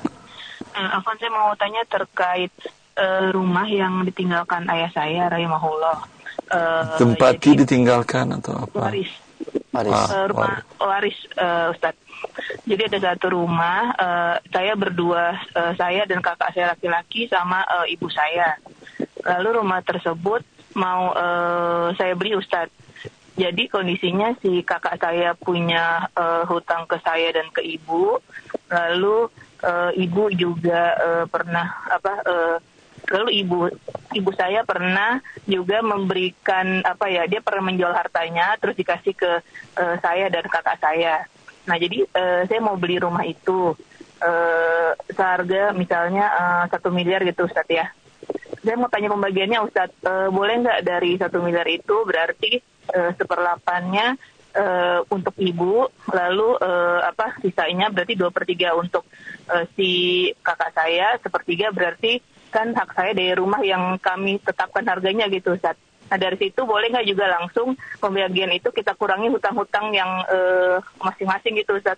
Uh, Afwan, saya mau tanya terkait uh, rumah yang ditinggalkan ayah saya rahimahullah. Uh, Tempati jadi, ditinggalkan atau apa? Waris. Waris. Uh, rumah waris, uh, Ustaz. Jadi ada satu rumah, uh, saya berdua, uh, saya dan kakak saya laki-laki sama uh, ibu saya. Lalu rumah tersebut mau uh, saya beli, Ustaz. Jadi kondisinya si kakak saya punya uh, hutang ke saya dan ke ibu. Lalu uh, ibu juga uh, pernah apa? Uh, Lalu ibu ibu saya pernah juga memberikan apa ya, dia pernah menjual hartanya terus dikasih ke uh, saya dan kakak saya. Nah jadi uh, saya mau beli rumah itu uh, seharga misalnya uh, satu miliar gitu Ustaz ya. Saya mau tanya pembagiannya Ustaz, uh, boleh nggak dari satu miliar itu berarti uh, seperlapannya uh, untuk ibu, lalu uh, apa sisanya berarti dua per tiga untuk uh, si kakak saya, sepertiga berarti kan hak saya dari rumah yang kami tetapkan harganya gitu Ustaz. Nah dari situ boleh nggak juga langsung pembagian itu kita kurangi hutang-hutang yang uh, masing-masing gitu Ustaz.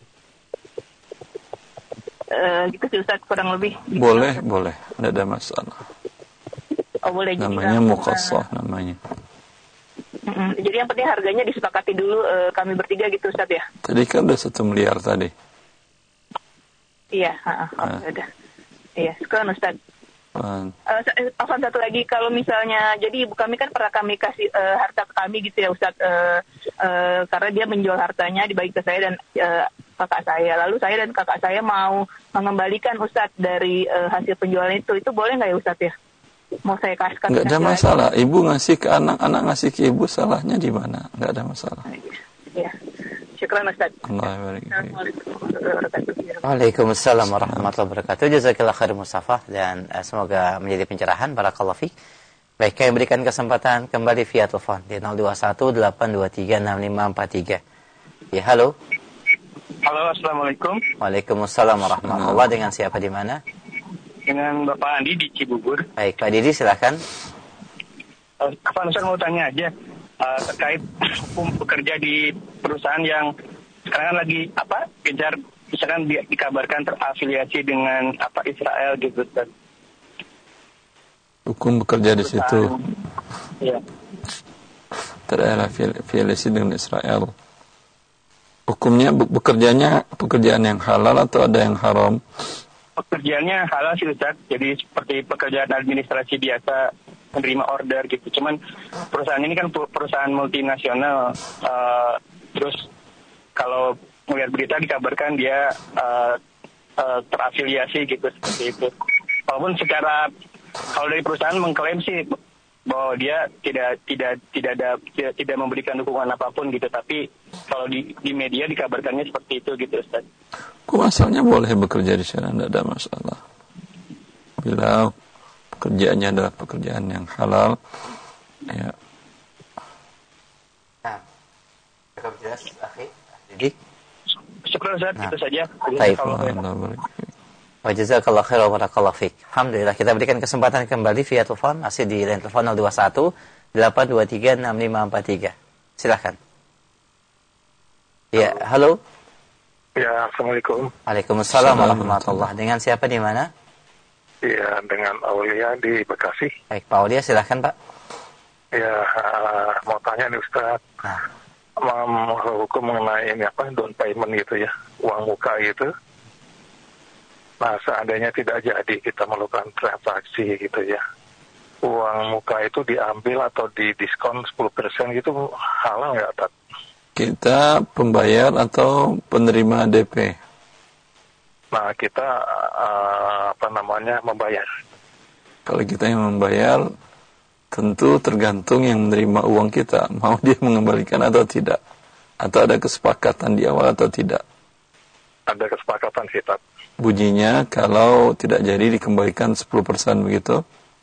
Uh, gitu sih Ustaz kurang lebih. Gitu, boleh, Ustaz. boleh. Tidak ada masalah. Oh boleh. Namanya muqassah namanya. Mm-mm. Jadi yang penting harganya disepakati dulu uh, kami bertiga gitu Ustaz ya. Tadi kan udah satu miliar tadi. Iya, uh, oh, nah. Udah. Iya, sekarang Ustaz. Uh, uh, satu lagi, kalau misalnya jadi ibu kami kan pernah kami kasih uh, harta ke kami gitu ya Ustaz, uh, uh, karena dia menjual hartanya dibagi ke saya dan uh, kakak saya. Lalu saya dan kakak saya mau mengembalikan Ustaz dari uh, hasil penjualan itu, itu boleh nggak ya Ustaz ya? Mau saya kasihkan? Nggak ada masalah. Lagi. Ibu ngasih ke anak, anak ngasih ke ibu, salahnya di mana? Nggak ada masalah. Ya, syukran Ustaz. Waalaikumsalam warahmatullahi wabarakatuh. Jazakallahu khair Mustafa dan uh, semoga menjadi pencerahan. Barakallahu fiik. Baik, kami berikan kesempatan kembali via telepon di nol dua satu delapan dua tiga enam lima empat tiga. Ya, halo. Halo, Assalamualaikum. Waalaikumsalam warahmatullahi wabarakatuh. Dengan siapa di mana? Dengan Bapak Andi di Cibubur. Baik, Pak Didi silakan. Uh, Pak Ustaz mau tanya aja uh, terkait hukum bekerja di perusahaan yang sekarang kan lagi apa kejar, misalkan di, dikabarkan terafiliasi dengan apa Israel gitu, Ustaz. Hukum bekerja di situ. Iya. Terafiliasi dengan Israel. Hukumnya bekerjanya pekerjaan yang halal atau ada yang haram? Pekerjaannya halal sih, Ustaz. Jadi seperti pekerjaan administrasi biasa, menerima order gitu. Cuman perusahaan ini kan perusahaan multinasional. Uh, terus kalau melihat berita dikabarkan dia uh, uh, terafiliasi gitu, seperti itu. Walaupun secara kalau dari perusahaan mengklaim sih bahwa dia tidak tidak tidak ada tidak, tidak memberikan dukungan apapun gitu, tapi kalau di di media dikabarkannya seperti itu gitu, Ustaz. Hukum asalnya boleh bekerja di sana, tidak ada masalah. Bila pekerjaannya adalah pekerjaan yang halal, ya. Nah, cukup jelas, akhi. Jadi, syukur, Ustaz, nah, itu saja. Baik. Wa jazakallahu khairan wa barakallahu fik. Alhamdulillah, kita berikan kesempatan kembali via telepon, masih di line telepon nol dua satu delapan dua tiga enam lima empat tiga. Silakan. Ya, halo. Ya, Assalamualaikum. Waalaikumsalam warahmatullahi wabarakatuh. Dengan siapa di mana? Ya, dengan Aulia di Bekasi. Baik, Pak Aulia, silakan, Pak. Ya, uh, mau tanya nih Ustaz. Nah. Um, hukum mengenai ini apa, down payment gitu ya, uang muka gitu. Nah, seandainya tidak jadi kita melakukan transaksi gitu ya, uang muka itu diambil atau didiskon sepuluh persen gitu, halal nggak, Tat? Kita pembayar atau penerima D P? Nah, kita uh, apa namanya membayar. Kalau kita yang membayar, tentu tergantung yang menerima uang kita, mau dia mengembalikan atau tidak, atau ada kesepakatan di awal atau tidak. Ada kesepakatan sih, Tat. Bunyinya kalau tidak jadi dikembalikan sepuluh persen begitu.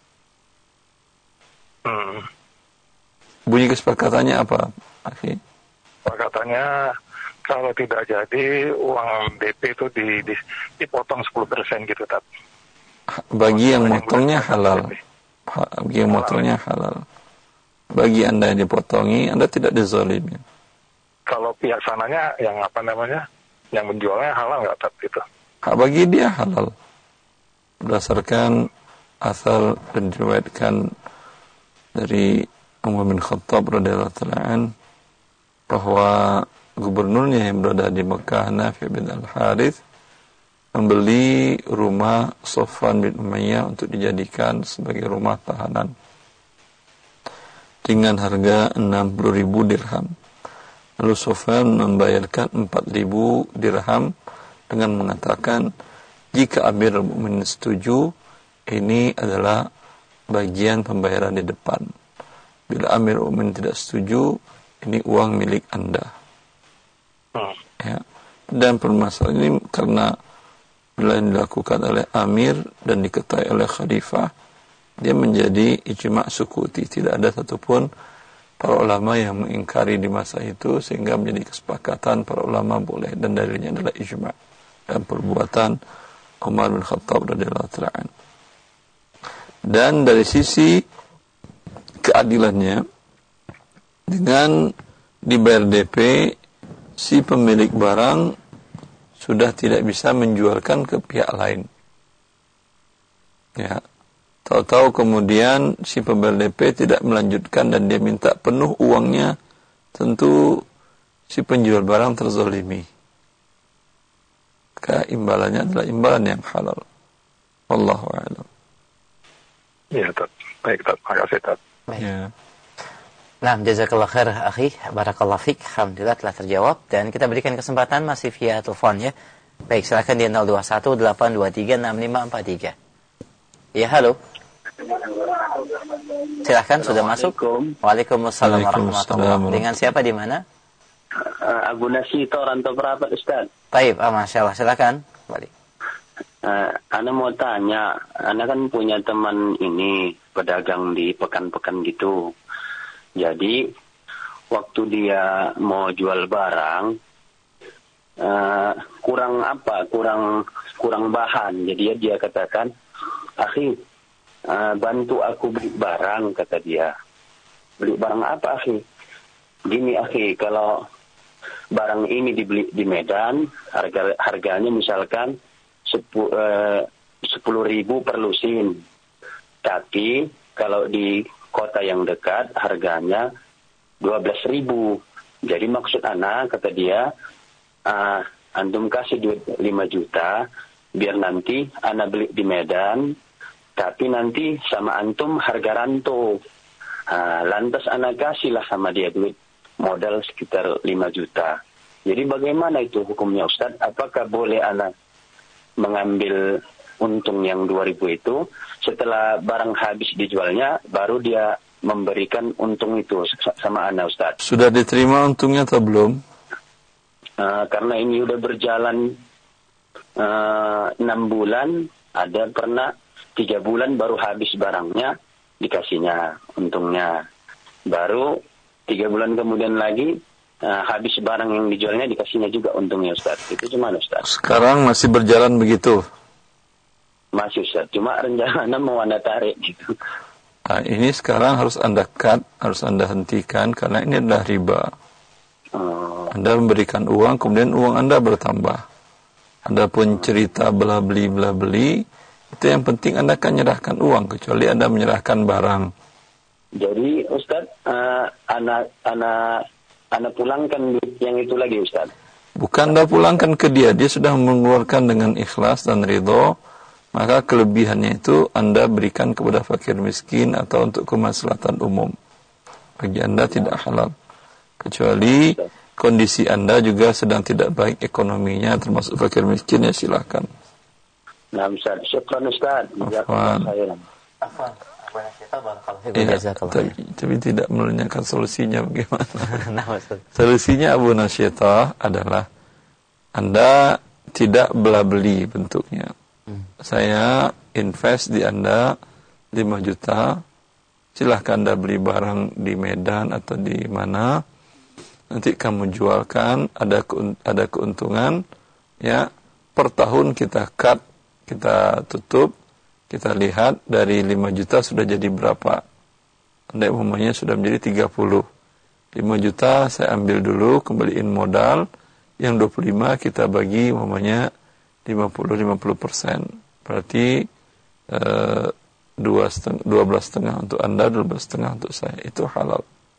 Hmm. Bunyi kesepakatannya apa, Akhi? Kesepakatannya kalau tidak jadi uang D P itu di, di, dipotong sepuluh persen gitu, Tat. Bagi yang motongnya halal. Bagi yang motongnya halal. Bagi Anda yang dipotongi, Anda tidak dizalimi. Kalau pihak sananya yang apa namanya, yang menjualnya halal nggak, Tat, itu? Bagi dia halal. Berdasarkan asal dan diriwayatkan dari Umar bin Khattab radhiyallahu ta'ala an, bahwa gubernurnya yang berada di Mekah, Nafi' bin Al-Harith, membeli rumah Sofwan bin Umayyah untuk dijadikan sebagai rumah tahanan dengan harga enam puluh ribu dirham. Lalu Sofwan membayarkan empat ribu dirham dengan mengatakan, jika Amirul Mukminin setuju, ini adalah bagian pembayaran di depan. Bila Amirul Mukminin tidak setuju, ini uang milik Anda. Ya. Dan permasalahan ini karena bila dilakukan oleh Amir dan diketahui oleh Khalifah, dia menjadi ijma' sukuti. Tidak ada satupun para ulama yang mengingkari di masa itu, sehingga menjadi kesepakatan para ulama boleh, dan dalilnya adalah ijma' dan perbuatan Umar bin Khattab radhiyallahu ta'ala. Dan dari sisi keadilannya, dengan dibayar D P, si pemilik barang sudah tidak bisa menjualkan ke pihak lain. Ya, tahu-tahu kemudian si pembayar D P tidak melanjutkan dan dia minta penuh uangnya, tentu si penjual barang terzalimi. Maka imbalannya adalah imbalan yang halal. Wallahu a'lam. Ya, Tat. Baik, Tat. Makasih, Tat. Ya. Nah, jazakallah khair, akhi. Barakallah fik. Alhamdulillah telah terjawab. Dan kita berikan kesempatan masih via telepon ya. Baik, silakan di nol dua satu delapan dua tiga enam lima empat tiga. Ya, halo. Silakan, sudah masuk. Waalaikumsalam warahmatullahi wabarakatuh. Dengan siapa di mana? Uh, Abu Nasito, Ranto Perapat, Ustaz. Taib, ah, Masya Allah. Silakan. Balik. Uh, Ana mau tanya, Ana kan punya teman ini pedagang di pekan-pekan gitu. Jadi waktu dia mau jual barang uh, kurang apa, kurang kurang bahan. Jadi dia katakan, akhi, uh, bantu aku beli barang, kata dia. Beli barang apa, akhi? Gini, akhi, kalau barang ini dibeli di Medan, harga harganya misalkan sepuluh ribu per lusin. Tapi kalau di kota yang dekat harganya dua belas ribu. Jadi maksud ana, kata dia, uh, antum kasih duit lima juta, biar nanti ana beli di Medan, tapi nanti sama antum harga ranto. Uh, lantas ana kasihlah sama dia duit modal sekitar lima juta. Jadi bagaimana itu hukumnya, Ustaz? Apakah boleh ana mengambil untung yang dua ribu itu, setelah barang habis dijualnya, baru dia memberikan untung itu sama ana, Ustaz? Sudah diterima untungnya atau belum? Uh, karena ini udah berjalan uh, enam bulan, ada pernah tiga bulan baru habis barangnya, dikasihnya untungnya. Baru tiga bulan kemudian lagi, Uh, habis barang yang dijualnya dikasihnya juga untungnya, Ustaz. Itu gimana, Ustaz? Sekarang masih berjalan begitu? Masih, Ustaz. Cuma rencana mau anda tarik gitu. Nah, ini sekarang harus anda cut, harus anda hentikan, karena ini adalah riba. Oh. Anda memberikan uang, kemudian uang anda bertambah. Anda pun cerita belah beli, belah beli, itu yang penting anda akan menyerahkan uang, kecuali anda menyerahkan barang. Jadi, Ustaz, uh, anak anak Anda pulangkan duit yang itu lagi, Ustaz? Bukan Anda pulangkan ke dia, dia sudah mengeluarkan dengan ikhlas dan ridho, maka kelebihannya itu Anda berikan kepada fakir miskin atau untuk kemaslahatan umum. Bagi Anda tidak halal. Kecuali kondisi Anda juga sedang tidak baik ekonominya, termasuk fakir miskin, ya silakan. Nah, Ustaz, syukran, Ustaz. Afwan. Afwan. Ya, tapi, tapi tidak menanyakan solusinya bagaimana. Solusinya Abu Nasyitah adalah Anda tidak belah beli bentuknya. Hmm. Saya invest di Anda lima juta, silahkan Anda beli barang di Medan atau di mana, nanti kamu jualkan, ada ada keuntungan, ya, per tahun kita cut, kita tutup. Kita lihat dari lima juta sudah jadi berapa. Anda umumnya sudah menjadi tiga puluh. lima juta saya ambil dulu, kembaliin modal. Yang dua puluh lima kita bagi umumnya lima puluh lima puluh persen. Berarti eh, dua belas setengah untuk Anda, dua belas setengah untuk saya. Itu halal.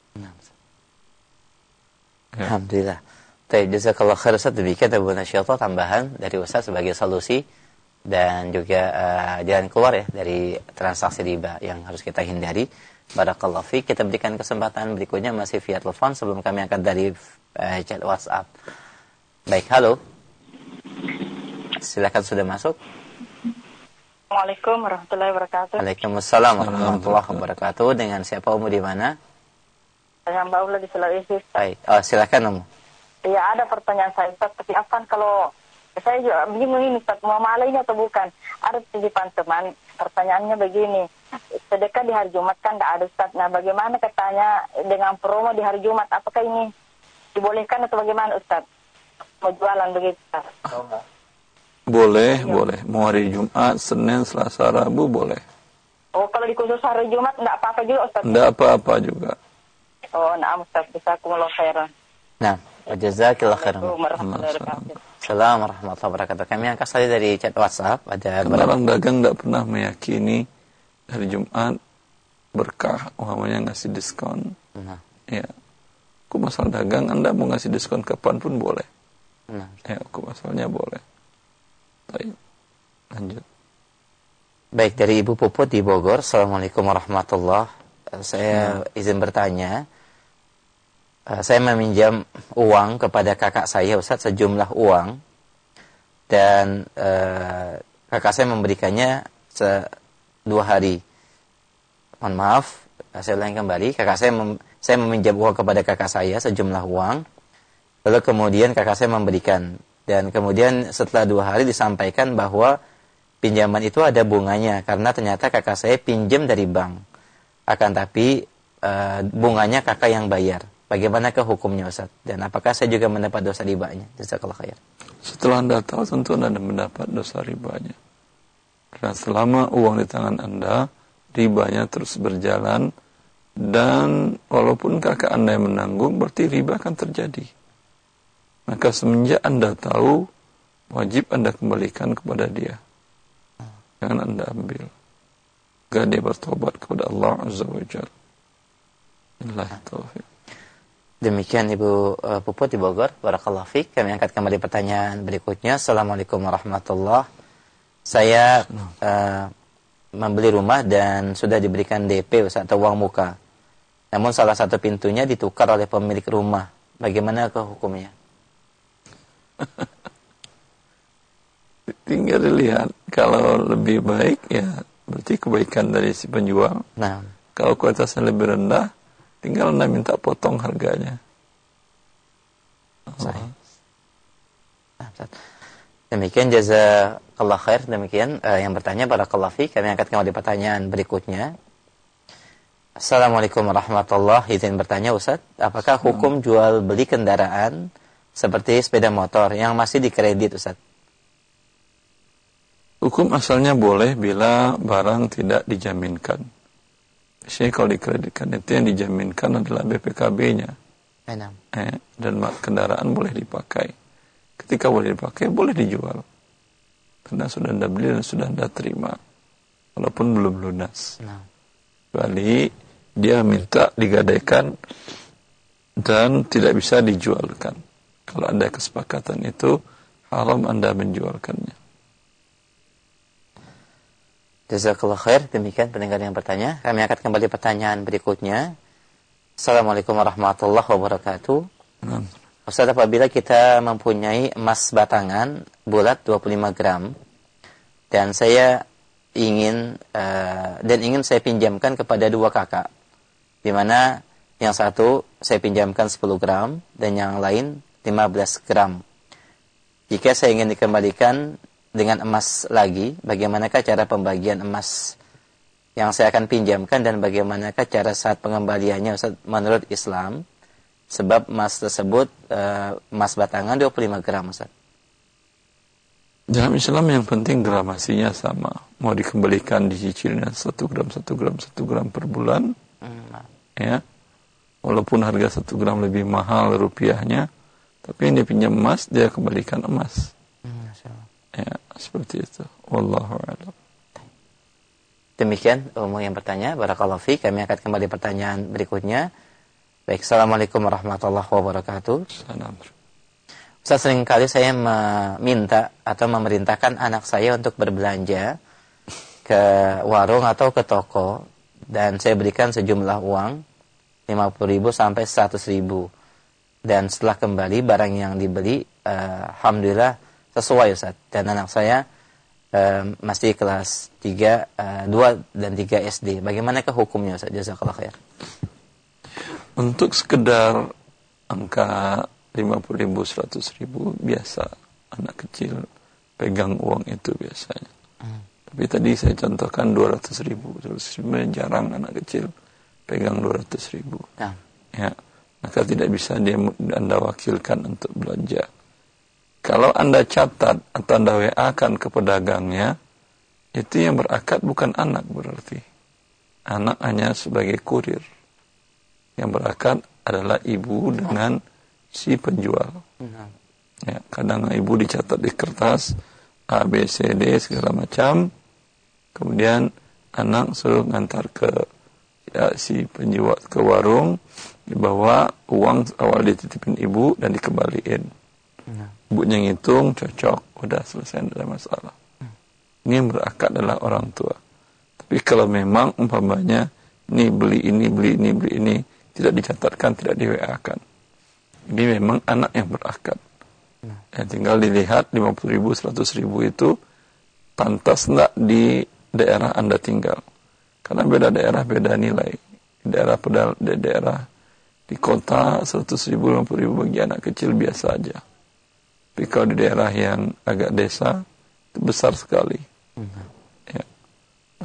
Ya. Alhamdulillah. Baik, jazakallah khair Ustaz. Demikian Abu Nasyitah tambahan dari Ustaz sebagai solusi dan juga uh, jalan keluar ya dari transaksi riba yang harus kita hindari. Barakallahu fiik. Kita berikan kesempatan berikutnya masih via telepon sebelum kami angkat dari uh, chat WhatsApp. Baik, halo. Silakan sudah masuk. Assalamualaikum warahmatullahi wabarakatuh. Waalaikumsalam warahmatullahi wabarakatuh. Dengan siapa Umu di mana? Saya Mbak Ula di Sulawesi. Baik, oh, silakan Umu. Iya, ada pertanyaan saya Ustaz, tapi apa kalau saya juga bingung ini, Ustaz, mau malainya atau bukan? Ada titipan teman, pertanyaannya begini, sedekah di hari Jumat kan tidak ada, Ustaz. Nah, bagaimana katanya dengan promo di hari Jumat? Apakah ini dibolehkan atau bagaimana, Ustaz? Mau jualan begitu, Ustaz? Boleh, ya. Boleh. Mau hari Jumat, Senin, Selasa, Rabu, boleh. Oh, kalau di khusus hari Jumat tidak apa-apa juga, Ustaz? Tidak apa-apa juga. Oh, nah, Ustaz, bisa kumullah khairan. Nah, jazakillah khairan. Assalamualaikum warahmatullahi wabarakatuh. Kami angkat saja dari chat WhatsApp. Ada orang dagang tidak pernah meyakini hari Jumat berkah, umpamanya ngasih diskon. Nah. Ya, aku masalah dagang, Anda mau ngasih diskon kapan pun boleh. Nah. Ya, aku masalahnya boleh. Baik, lanjut. Baik, dari Ibu Puput di Bogor. Assalamualaikum warahmatullahi wabarakatuh. Saya hmm. izin bertanya. Uh, saya meminjam uang kepada kakak saya, Ustaz, sejumlah uang. Dan uh, kakak saya memberikannya se- dua hari. Mohon maaf, saya ulangi kembali. Kakak saya, mem- saya meminjam uang kepada kakak saya sejumlah uang. Lalu kemudian kakak saya memberikan. Dan kemudian setelah dua hari disampaikan bahwa pinjaman itu ada bunganya karena ternyata kakak saya pinjam dari bank. Akan tapi uh, bunganya kakak yang bayar. Bagaimanakah hukumnya Ustaz? Dan apakah saya juga mendapat dosa ribanya? Jazakallahu khair. Setelah Anda tahu tentu Anda mendapat dosa ribanya. Karena selama uang di tangan Anda, ribanya terus berjalan, dan walaupun kakak Anda yang menanggung, berarti riba akan terjadi. Maka semenjak Anda tahu, wajib Anda kembalikan kepada dia. Jangan Anda ambil. Agar dia bertobat kepada Allah Azza wa Jalla. Billahi taufiq. Demikian Ibu uh, Puput di Bogor. Barakallahu fiik. Kami angkat kembali pertanyaan berikutnya. Assalamualaikum warahmatullahi wabarakatuh. Saya uh, membeli rumah dan sudah diberikan D P Ustaz, atau uang muka. Namun salah satu pintunya ditukar oleh pemilik rumah. Bagaimana ke hukumnya? Tinggal dilihat. Kalau lebih baik ya berarti kebaikan dari si penjual. Nah, kalau kualitasnya lebih rendah, tinggal Anda minta potong harganya. Oh. Nah, demikian jazakallah khair. Demikian uh, yang bertanya barakallahu fiik. Kami angkat kembali pertanyaan berikutnya. Assalamualaikum warahmatullahi wabarakatuh. Izin bertanya Ustaz, apakah hukum jual beli kendaraan seperti sepeda motor yang masih dikredit Ustaz? Hukum asalnya boleh bila barang tidak dijaminkan. Biasanya kalau dikreditkan itu yang dijaminkan adalah B P K B-nya. Enak. Eh, dan kendaraan boleh dipakai. Ketika boleh dipakai, boleh dijual. Karena sudah Anda beli dan sudah Anda terima. Walaupun belum lunas. Nah. Kecuali dia minta digadaikan dan tidak bisa dijualkan. Kalau ada kesepakatan itu, haram Anda menjualkannya. Jazakallah khair. Demikian pendengar yang bertanya. Kami angkat kembali pertanyaan berikutnya. Assalamualaikum warahmatullahi wabarakatuh. Hmm. Ustaz, apabila kita mempunyai emas batangan bulat dua puluh lima gram dan saya ingin uh, dan ingin saya pinjamkan kepada dua kakak, di mana yang satu saya pinjamkan sepuluh gram dan yang lain lima belas gram. Jika saya ingin dikembalikan dengan emas lagi, bagaimanakah cara pembagian emas yang saya akan pinjamkan dan bagaimanakah cara saat pengembaliannya Ustaz menurut Islam? Sebab emas tersebut uh, emas batangan dua puluh lima gram Ustaz. Dalam Islam yang penting gramasinya sama. Mau dikembalikan dicicilnya satu gram, satu gram, satu gram per bulan. Hmm. Ya. Walaupun harga satu gram lebih mahal rupiahnya, tapi yang dia pinjam emas, dia kembalikan emas. Hmm, ya, seperti itu. Wallahu a'lam. Demikian umum yang bertanya. Barakallahu fiik. Kami akan kembali pertanyaan berikutnya. Baik, Assalamualaikum warahmatullahi wabarakatuh. Assalamualaikum. Ustaz, seringkali saya meminta atau memerintahkan anak saya untuk berbelanja ke warung atau ke toko, dan saya berikan sejumlah uang lima puluh ribu sampai seratus ribu, dan setelah kembali barang yang dibeli uh, alhamdulillah sesuai Ustaz, dan anak saya uh, masih kelas tiga, uh, dua dan tiga S D. Bagaimanakah hukumnya Ustaz? Jazakallah khair. Untuk sekedar angka lima puluh ribu, seratus ribu, biasa. Anak kecil pegang uang itu biasanya. Hmm. Tapi tadi saya contohkan dua ratus ribu. Sebenarnya jarang anak kecil pegang dua ratus ribu. Hmm. Ya, maka tidak bisa dia, Anda wakilkan untuk belanja. Kalau Anda catat atau Anda W A-kan ke pedagangnya, itu yang berakad bukan anak berarti. Anak hanya sebagai kurir. Yang berakad adalah ibu dengan si penjual. Ya, kadang ibu dicatat di kertas A, B, C, D segala macam. Kemudian anak suruh ngantar ke ya, si penjual ke warung, dibawa uang awal dititipin ibu dan dikembaliin. Ibunya ngitung cocok, udah selesai, tidak ada masalah. Ini yang berakad adalah orang tua. Tapi kalau memang umpamanya ini beli ini, beli ini, beli ini, tidak dicatatkan, tidak di W A-kan. Ini memang anak yang berakad. Ya, tinggal dilihat lima puluh ribu, seratus ribu itu pantas enggak di daerah Anda tinggal. Karena beda daerah, beda nilai. Di daerah pedal, di daerah di kota seratus ribu, lima puluh ribu bagi anak kecil biasa aja. Tapi kalau di daerah yang agak desa, itu besar sekali.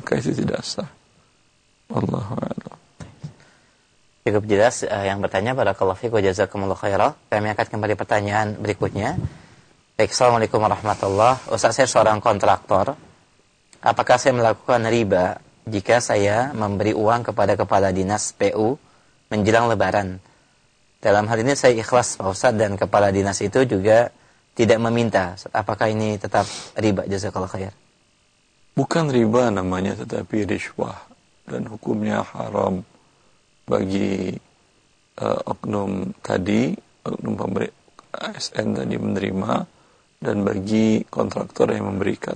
maka itu tidak sah. Wallahu a'lam. Cukup jelas. Uh, yang bertanya barakallahu fiik wa jazakumullahu khairan. Kami akan kembali pertanyaan berikutnya. Baik, Assalamualaikum warahmatullahi wabarakatuh. Ustaz, saya seorang kontraktor. Apakah saya melakukan riba jika saya memberi uang kepada kepala dinas P U menjelang lebaran? Dalam hal ini saya ikhlas Pak Ustaz, dan kepala dinas itu juga tidak meminta. Apakah ini tetap riba? Jazakallahu khair. Bukan riba namanya, tetapi riswah, dan hukumnya haram bagi uh, oknum tadi, oknum pemberi A S N tadi menerima, dan bagi kontraktor yang memberikan.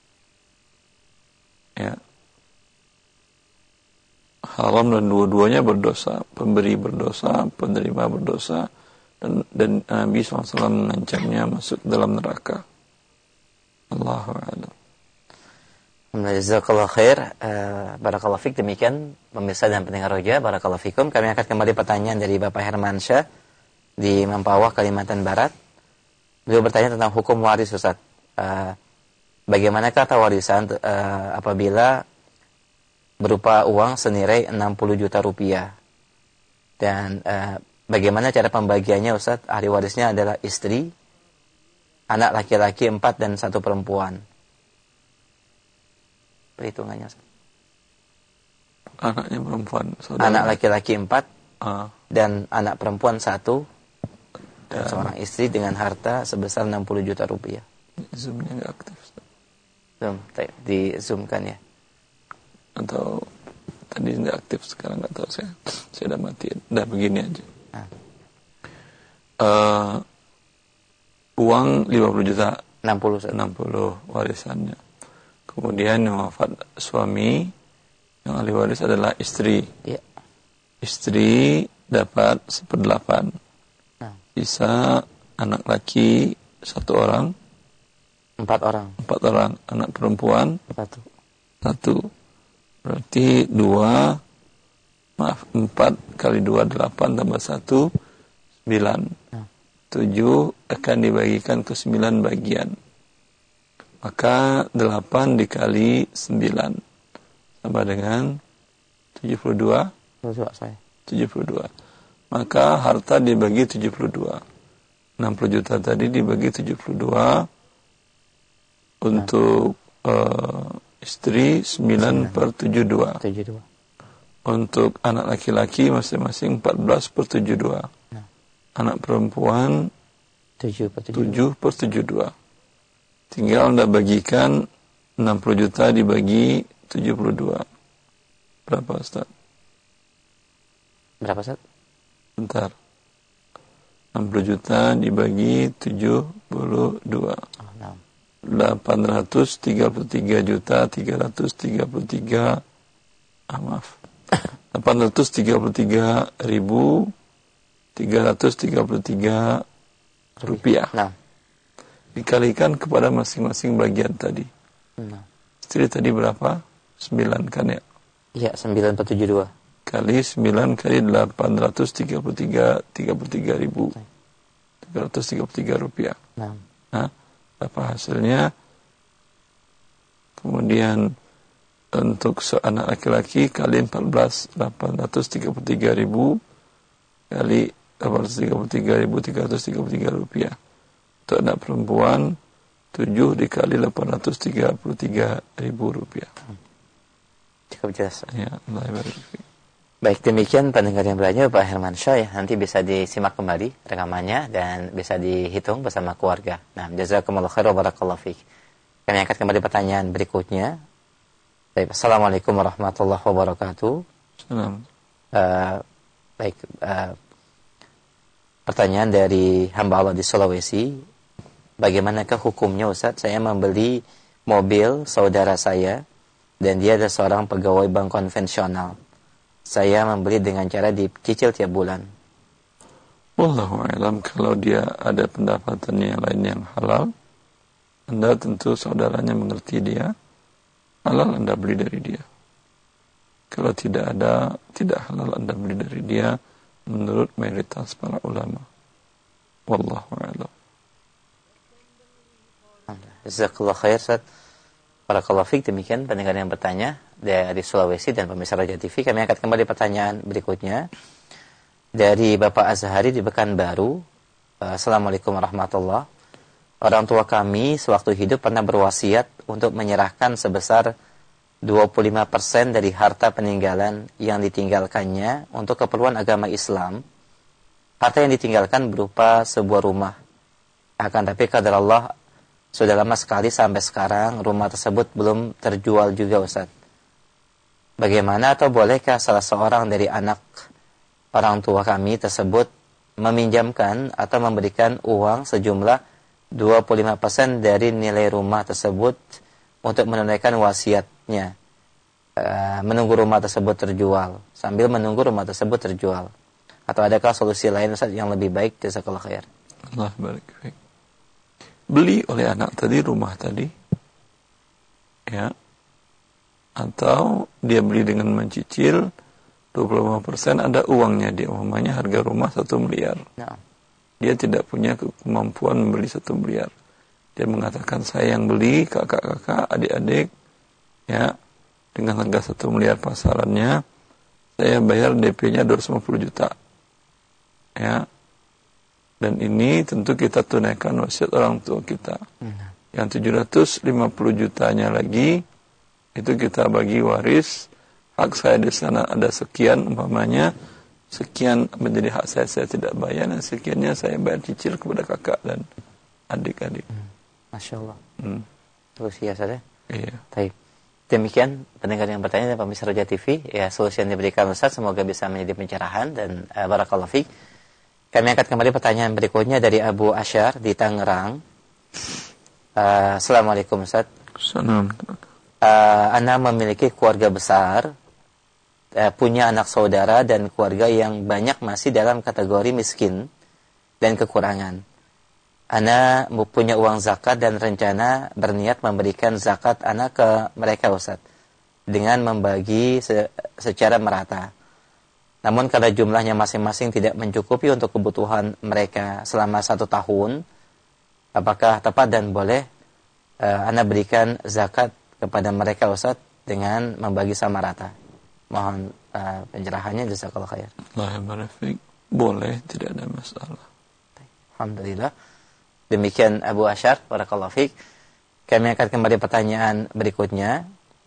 Ya. Haram, dan dua-duanya berdosa. Pemberi berdosa, penerima berdosa, dan, dan Nabi shallallahu alaihi wasallam mengancamnya masuk dalam neraka. Allahu a'lam. Jazakallahu khair. uh, Barakallahu fiik. Demikian pemirsa dan pendengar Roja, barakallahu fikum. Kami akan kembali pertanyaan dari Bapak Hermansyah di Mempawah, Kalimantan Barat. Beliau bertanya tentang hukum waris, Ustaz. Uh, bagaimana kata warisan uh, apabila berupa uang senilai enam puluh juta rupiah? Dan uh, bagaimana cara pembagiannya, Ustaz? Ahli warisnya adalah istri, anak laki-laki empat, dan satu perempuan. Perhitungannya, Ustaz. Anaknya perempuan, saudara. Anak laki-laki empat, uh. dan anak perempuan satu, dan Dan seorang istri dengan harta sebesar enam puluh juta rupiah. Zoom-nya nggak aktif. Zoom, di zoom-kan ya. Atau tadi nggak aktif, sekarang nggak tahu saya. Saya udah matiin. Udah begini aja. Nah. Uh, uang lima puluh juta. enam puluh. enam puluh warisannya. Kemudian yang wafat suami, yang ahli waris adalah istri. Ya. Istri dapat seperdelapan. Nah. Bisa anak laki satu orang. Empat orang. Empat orang. Anak perempuan Satu. satu. Berarti dua, maaf, empat kali dua, delapan, tambah satu, sembilan. Nah. Tujuh akan dibagikan ke sembilan bagian. Maka delapan dikali sembilan sama dengan tujuh puluh dua. tujuh puluh dua. Maka harta dibagi tujuh puluh dua. enam puluh juta tadi dibagi tujuh puluh dua. Untuk uh, istri sembilan per tujuh puluh dua. tujuh puluh dua. Untuk anak laki-laki masing-masing empat belas per tujuh puluh dua. Nah. Anak perempuan tujuh per tujuh per tujuh puluh dua. Tinggal Anda bagikan enam puluh juta dibagi tujuh puluh dua. Berapa, Ustaz? Berapa, Ustaz? Bentar. enam puluh juta dibagi tujuh puluh dua. Oh, no. delapan ratus tiga puluh tiga juta tiga ratus tiga puluh tiga. Ah, maaf. delapan ratus tiga puluh tiga ribu tiga ratus tiga puluh tiga rupiah. Nah. Dikalikan kepada masing-masing bagian tadi. Nah. Istri tadi berapa? sembilan kan ya? Iya, sembilan per tujuh puluh dua. Kali sembilan kali delapan ratus tiga puluh tiga, tiga puluh tiga ribu tiga ratus tiga puluh tiga rupiah. Nah. Nah, apa hasilnya? Kemudian untuk seanak laki-laki kali empat belas, delapan ratus tiga puluh tiga ribu kali delapan ratus tiga puluh tiga ribu tiga ratus tiga puluh tiga rupiah. Untuk anak perempuan tujuh dikali delapan ratus tiga puluh tiga ribu rupiah. Cukup jelas. Ya, Allah barik. Baik, demikian pendengar yang bertanya Pak Hermansyah ya. Nanti bisa disimak kembali rekamannya dan bisa dihitung bersama keluarga. Nah, jazakumullahu khairan wa barakallahu fiik. Kami angkat kembali pertanyaan berikutnya. Baik, Assalamualaikum warahmatullahi wabarakatuh. Salam. Uh, baik, uh, pertanyaan dari hamba Allah di Sulawesi. Bagaimanakah hukumnya, Ustaz? Saya membeli mobil saudara saya dan dia adalah seorang pegawai bank konvensional. Saya membeli dengan cara dicicil tiap bulan. Wallahu a'lam. Kalau dia ada pendapatan yang lain yang halal, Anda tentu saudaranya mengerti dia, halal Anda beli dari dia. Kalau tidak ada, tidak halal Anda beli dari dia menurut mayoritas para ulama. Wallahu a'lam. Jazakallahu khair, Ustaz. Barakallahu fiik. Demikian pendengar yang bertanya dari Sulawesi dan pemirsa Raja T V. Kami angkat kembali pertanyaan berikutnya dari Bapak Azhari di Pekanbaru. Assalamualaikum warahmatullahi wabarakatuh. Orang tua kami sewaktu hidup pernah berwasiat untuk menyerahkan sebesar dua puluh lima persen dari harta peninggalan yang ditinggalkannya untuk keperluan agama Islam. Harta yang ditinggalkan berupa sebuah rumah. Akan tapi qadar Allah, sudah lama sekali sampai sekarang rumah tersebut belum terjual juga, Ustaz. Bagaimana atau bolehkah salah seorang dari anak orang tua kami tersebut meminjamkan atau memberikan uang sejumlah dua puluh lima persen dari nilai rumah tersebut untuk menunaikan wasiatnya, e, menunggu rumah tersebut terjual, sambil menunggu rumah tersebut terjual? Atau adakah solusi lain, Ustaz, yang lebih baik? Jazakallahu khair. Allah barik fiik. Beli oleh anak tadi rumah tadi, ya, atau dia beli dengan mencicil dua puluh lima persen, ada uangnya dia, umpamanya harga rumah satu miliar. Nah. Dia tidak punya kemampuan membeli satu miliar. Dia mengatakan, saya yang beli, kakak-kakak, adik-adik, ya, dengan harga satu miliar pasarannya, saya bayar D P-nya dua ratus lima puluh juta. Ya. Dan ini tentu kita tunaikan wasiat orang tua kita. Hmm. Yang tujuh ratus lima puluh jutanya lagi, itu kita bagi waris. Hak saya di sana ada sekian, umpamanya sekian menjadi hak saya, saya tidak bayar, dan sekiannya saya bayar cicil kepada kakak dan adik-adik. Hmm. Masya Allah. Hmm. Terus ya, Ustaz. Iya. Baik. Demikian pendengar yang bertanya dan pemirsa Roja T V. Ya, solusi yang diberikan Ustaz semoga bisa menjadi pencerahan dan uh, barakallahu fiik. Kami angkat kembali pertanyaan berikutnya dari Abu Asyar di Tangerang. Uh, Assalamualaikum, Ustaz. Assalamualaikum. Uh, Ana memiliki keluarga besar, uh, punya anak saudara dan keluarga yang banyak masih dalam kategori miskin dan kekurangan. Ana punya uang zakat dan rencana berniat memberikan zakat ana ke mereka, Ustaz, dengan membagi se- secara merata. Namun karena jumlahnya masing-masing tidak mencukupi untuk kebutuhan mereka selama satu tahun, apakah tepat dan boleh uh, ana berikan zakat kepada mereka, Ustaz, dengan membagi sama rata? Mohon uh, pencerahannya, jazakallahu khair. Allah barik. Boleh, tidak ada masalah. Alhamdulillah. Demikian Abu Asyar, barakallahu fiik. Kami akan kembali pertanyaan berikutnya.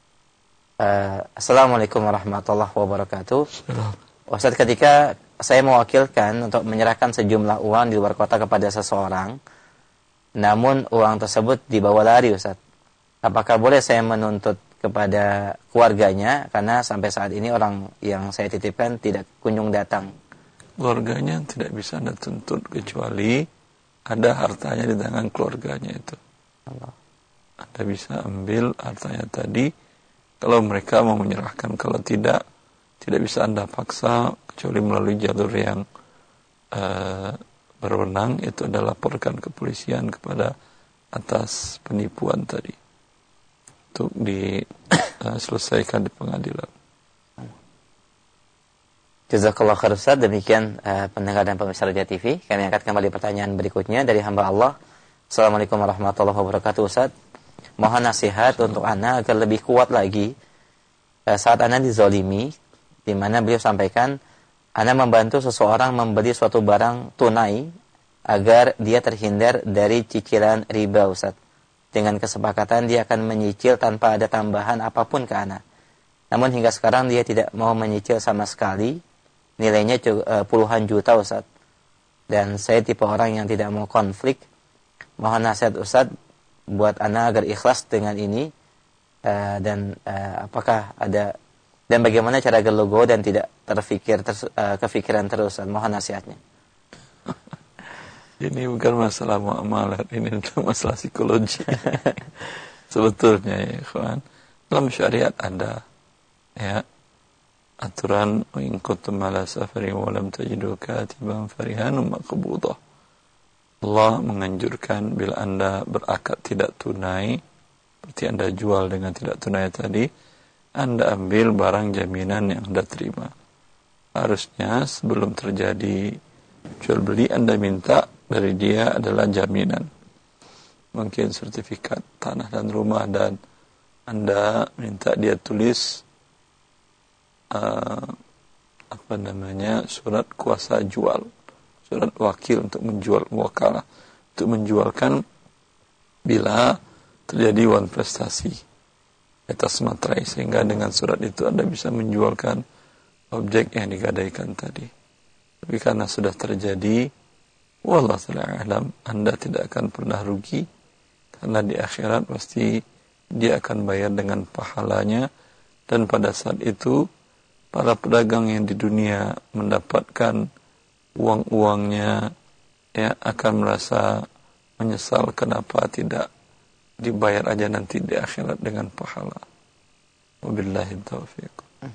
Uh, Assalamualaikum warahmatullahi wabarakatuh. Assalamualaikum. Ustaz, ketika saya mewakilkan untuk menyerahkan sejumlah uang di luar kota kepada seseorang, namun uang tersebut dibawa lari, Ustaz, apakah boleh saya menuntut kepada keluarganya karena sampai saat ini orang yang saya titipkan tidak kunjung datang? Keluarganya tidak bisa Anda tuntut kecuali ada hartanya di tangan keluarganya itu. Allah. Anda bisa ambil hartanya tadi kalau mereka mau menyerahkan. Kalau tidak, tidak bisa Anda paksa kecuali melalui jalur yang uh, berwenang, itu adalah laporkan kepolisian kepada atas penipuan tadi untuk diselesaikan uh, di pengadilan. Jazakallah khair, Ustaz. Demikian uh, pendengar dan pemirsa Raja T V. Kami angkat kembali pertanyaan berikutnya dari hamba Allah. Assalamualaikum warahmatullahi wabarakatuh, Ustaz. Mohon nasihat untuk ana agar lebih kuat lagi uh, saat ana dizalimi, di mana beliau sampaikan ana membantu seseorang membeli suatu barang tunai agar dia terhindar dari cicilan riba, Ustaz. Dengan kesepakatan dia akan menyicil tanpa ada tambahan apapun ke ana. Namun hingga sekarang dia tidak mau menyicil sama sekali. Nilainya uh, puluhan juta, Ustaz. Dan saya tipe orang yang tidak mau konflik. Mohon nasihat, Ustaz, buat ana agar ikhlas dengan ini. Uh, dan uh, apakah ada, dan bagaimana cara agar logo dan tidak terfikir ter, uh, kefikiran terus, Ustaz. Mohon nasihatnya. Ini bukan masalah muamalat, ini masalah psikologi. Sebetulnya, ya kawan, dalam syariat ada, ya, aturan in kuntum ala safarin wa lam tajidu katiban farihanun maqbudah. Allah menganjurkan bila Anda berakad tidak tunai, seperti Anda jual dengan tidak tunai tadi, Anda ambil barang jaminan yang Anda terima. Harusnya sebelum terjadi jual beli Anda minta dari dia adalah jaminan. Mungkin sertifikat tanah dan rumah dan Anda minta dia tulis uh, apa namanya surat kuasa jual, surat wakil untuk menjual, wakalah untuk menjualkan bila terjadi wan prestasi atas materai, sehingga dengan surat itu Anda bisa menjualkan objek yang digadaikan tadi. Tapi karena sudah terjadi, wallahu ta'ala alam, Anda tidak akan pernah rugi, karena di akhirat pasti dia akan bayar dengan pahalanya. Dan pada saat itu para pedagang yang di dunia mendapatkan uang-uangnya, ya, akan merasa menyesal kenapa tidak dibayar aja nanti di akhirat dengan pahala. Wabillahi taufiq.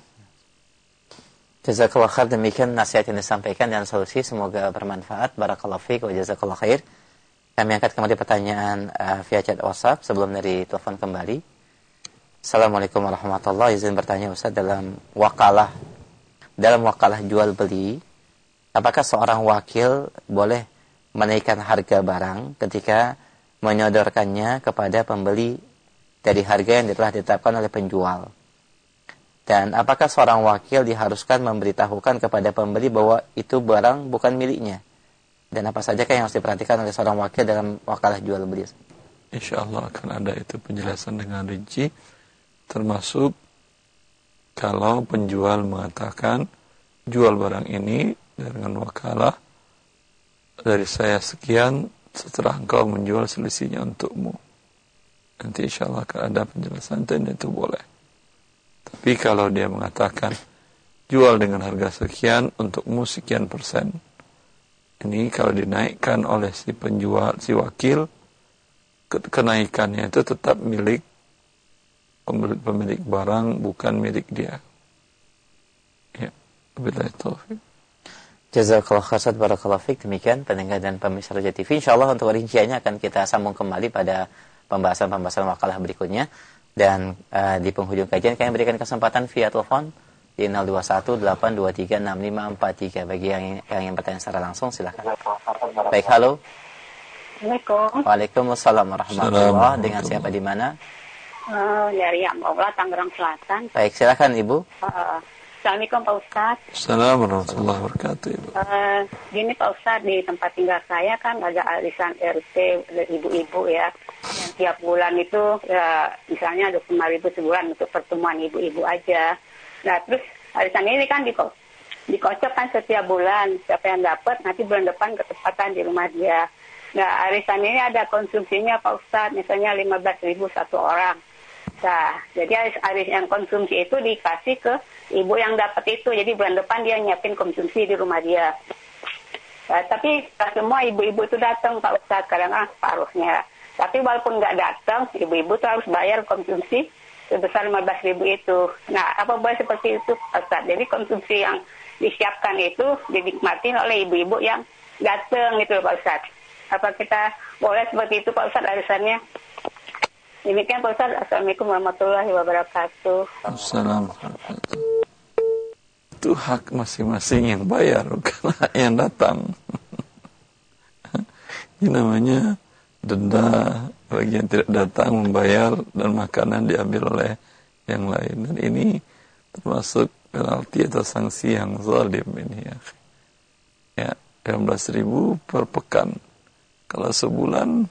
Jazakallah khair, demikian nasihat yang disampaikan dan solusi, semoga bermanfaat. Barakallahu fiik wa jazakallah khair. Kami angkat kembali pertanyaan uh, via chat WhatsApp sebelum dari telepon kembali. Assalamualaikum warahmatullahi wabarakatuh. Izin bertanya Ustaz, dalam wakalah dalam wakalah jual beli, apakah seorang wakil boleh menaikkan harga barang ketika menyodorkannya kepada pembeli dari harga yang telah ditetapkan oleh penjual? Dan apakah seorang wakil diharuskan memberitahukan kepada pembeli bahwa itu barang bukan miliknya? Dan apa saja yang harus diperhatikan oleh seorang wakil dalam wakalah jual beli? Insyaallah akan ada itu penjelasan dengan rinci, termasuk kalau penjual mengatakan jual barang ini dengan wakalah dari saya sekian, setelah engkau menjual selisihnya untukmu. Nanti insyaallah akan ada penjelasan dan itu boleh. Tapi kalau dia mengatakan jual dengan harga sekian untukmu sekian persen, ini kalau dinaikkan oleh si penjual, si wakil, kenaikannya itu tetap milik pemilik barang, bukan milik dia. Ya, wabillahi taufiq. Jazakallah khairan, barakallahu fiik. Demikian pendengar dan pemirsa Roja T V. Insyaallah untuk rinciannya akan kita sambung kembali pada pembahasan-pembahasan wakalah berikutnya. Dan uh, di penghujung kajian kami berikan kesempatan via telepon di nol dua satu delapan dua tiga enam lima empat tiga. Bagi yang yang ingin bertanya secara langsung silakan. Baik, halo. Assalamualaikum. Waalaikumsalam warahmatullahi wabarakatuh. Dengan siapa di mana? Uh, dari Amrola, Tangerang Selatan. Baik, silakan Ibu. Uh, Assalamualaikum Pak Ustadz. Assalamualaikum warahmatullahi wabarakatuh. Uh, gini Pak Ustadz, di tempat tinggal saya kan ada arisan R T ibu-ibu ya. Yang tiap bulan itu ya, misalnya dua puluh lima ribu sebulan untuk pertemuan ibu-ibu aja. Nah terus arisan ini kan diko dikocok kan setiap bulan. Siapa yang dapat nanti bulan depan ketepatan di rumah dia. Nah arisan ini ada konsumsinya Pak Ustadz, misalnya lima belas ribu satu orang. Nah, jadi aris, aris yang konsumsi itu dikasih ke ibu yang dapat itu. Jadi bulan depan dia nyiapin konsumsi di rumah dia. Nah, tapi semua ibu-ibu itu datang Pak Ustadz, kadang-kadang separuhnya. Tapi walaupun nggak datang, ibu-ibu itu harus bayar konsumsi sebesar lima belas ribu itu. Nah, apa boleh seperti itu Pak Ustadz? Jadi konsumsi yang disiapkan itu dinikmati oleh ibu-ibu yang datang gitu Pak Ustadz. Apa kita boleh seperti itu Pak Ustadz arisannya? Demikian Pak Ustadz. Assalamualaikum warahmatullahi wabarakatuh. Assalamualaikum. Itu hak masing-masing yang bayar, bukan hak yang datang. Ini namanya denda bagi yang tidak datang membayar dan makanan diambil oleh yang lain. Dan ini termasuk penalti atau sanksi yang zalim ini ya. Ya, lima belas ribu per pekan. Kalau sebulan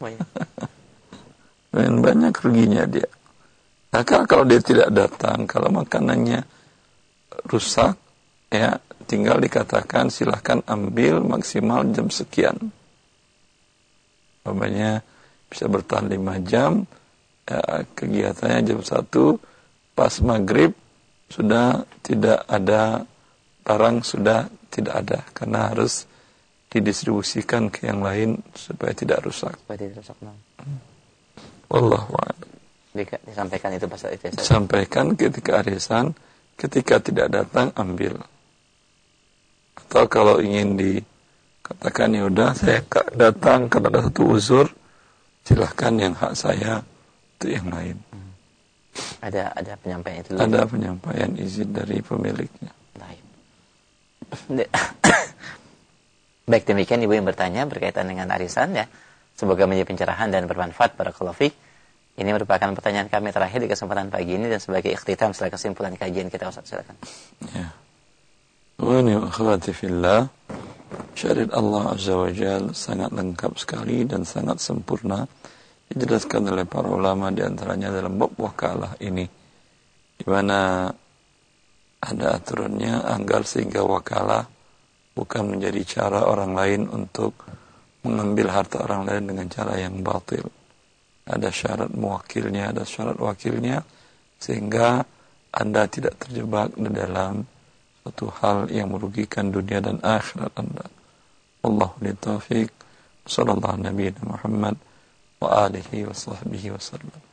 dan banyak ruginya dia. Maka kalau dia tidak datang, kalau makanannya rusak, ya tinggal dikatakan silahkan ambil maksimal jam sekian. Umpamanya bisa bertahan lima jam, ya, kegiatannya jam satu, pas maghrib sudah tidak ada barang, sudah tidak ada, karena harus didistribusikan ke yang lain supaya tidak rusak. Supaya tidak rusak. Nah. Wallahu a'lam. Disampaikan itu pasal itu. Sampaikan ketika arisan, ketika tidak datang ambil. Atau kalau ingin dikatakan ya udah saya datang karena ada satu uzur, silahkan yang hak saya itu yang lain. Hmm. Ada ada penyampaian itu. Ada lagi. Penyampaian izin dari pemiliknya. Baik. Baik, demikian Ibu yang bertanya berkaitan dengan arisan ya. Semoga menjadi pencerahan dan bermanfaat barakallahu fiik. Ini merupakan pertanyaan kami terakhir di kesempatan pagi ini dan sebagai ikhtitam setelah kesimpulan kajian kita, Ustaz, silakan. Ya. Wa ni akhwati fillah, syariat Allah Azza wa Jalla sangat lengkap sekali dan sangat sempurna dijelaskan oleh para ulama, di antaranya dalam bab wakalah ini, di mana ada aturannya agar sehingga wakalah bukan menjadi cara orang lain untuk mengambil harta orang lain dengan cara yang batil. Ada syarat mewakilnya, ada syarat wakilnya, sehingga Anda tidak terjebak di dalam suatu hal yang merugikan dunia dan akhirat Anda. Wallahu li taufiq. Sallallahu Nabi Muhammad wa alihi wa sahbihi wa sallam.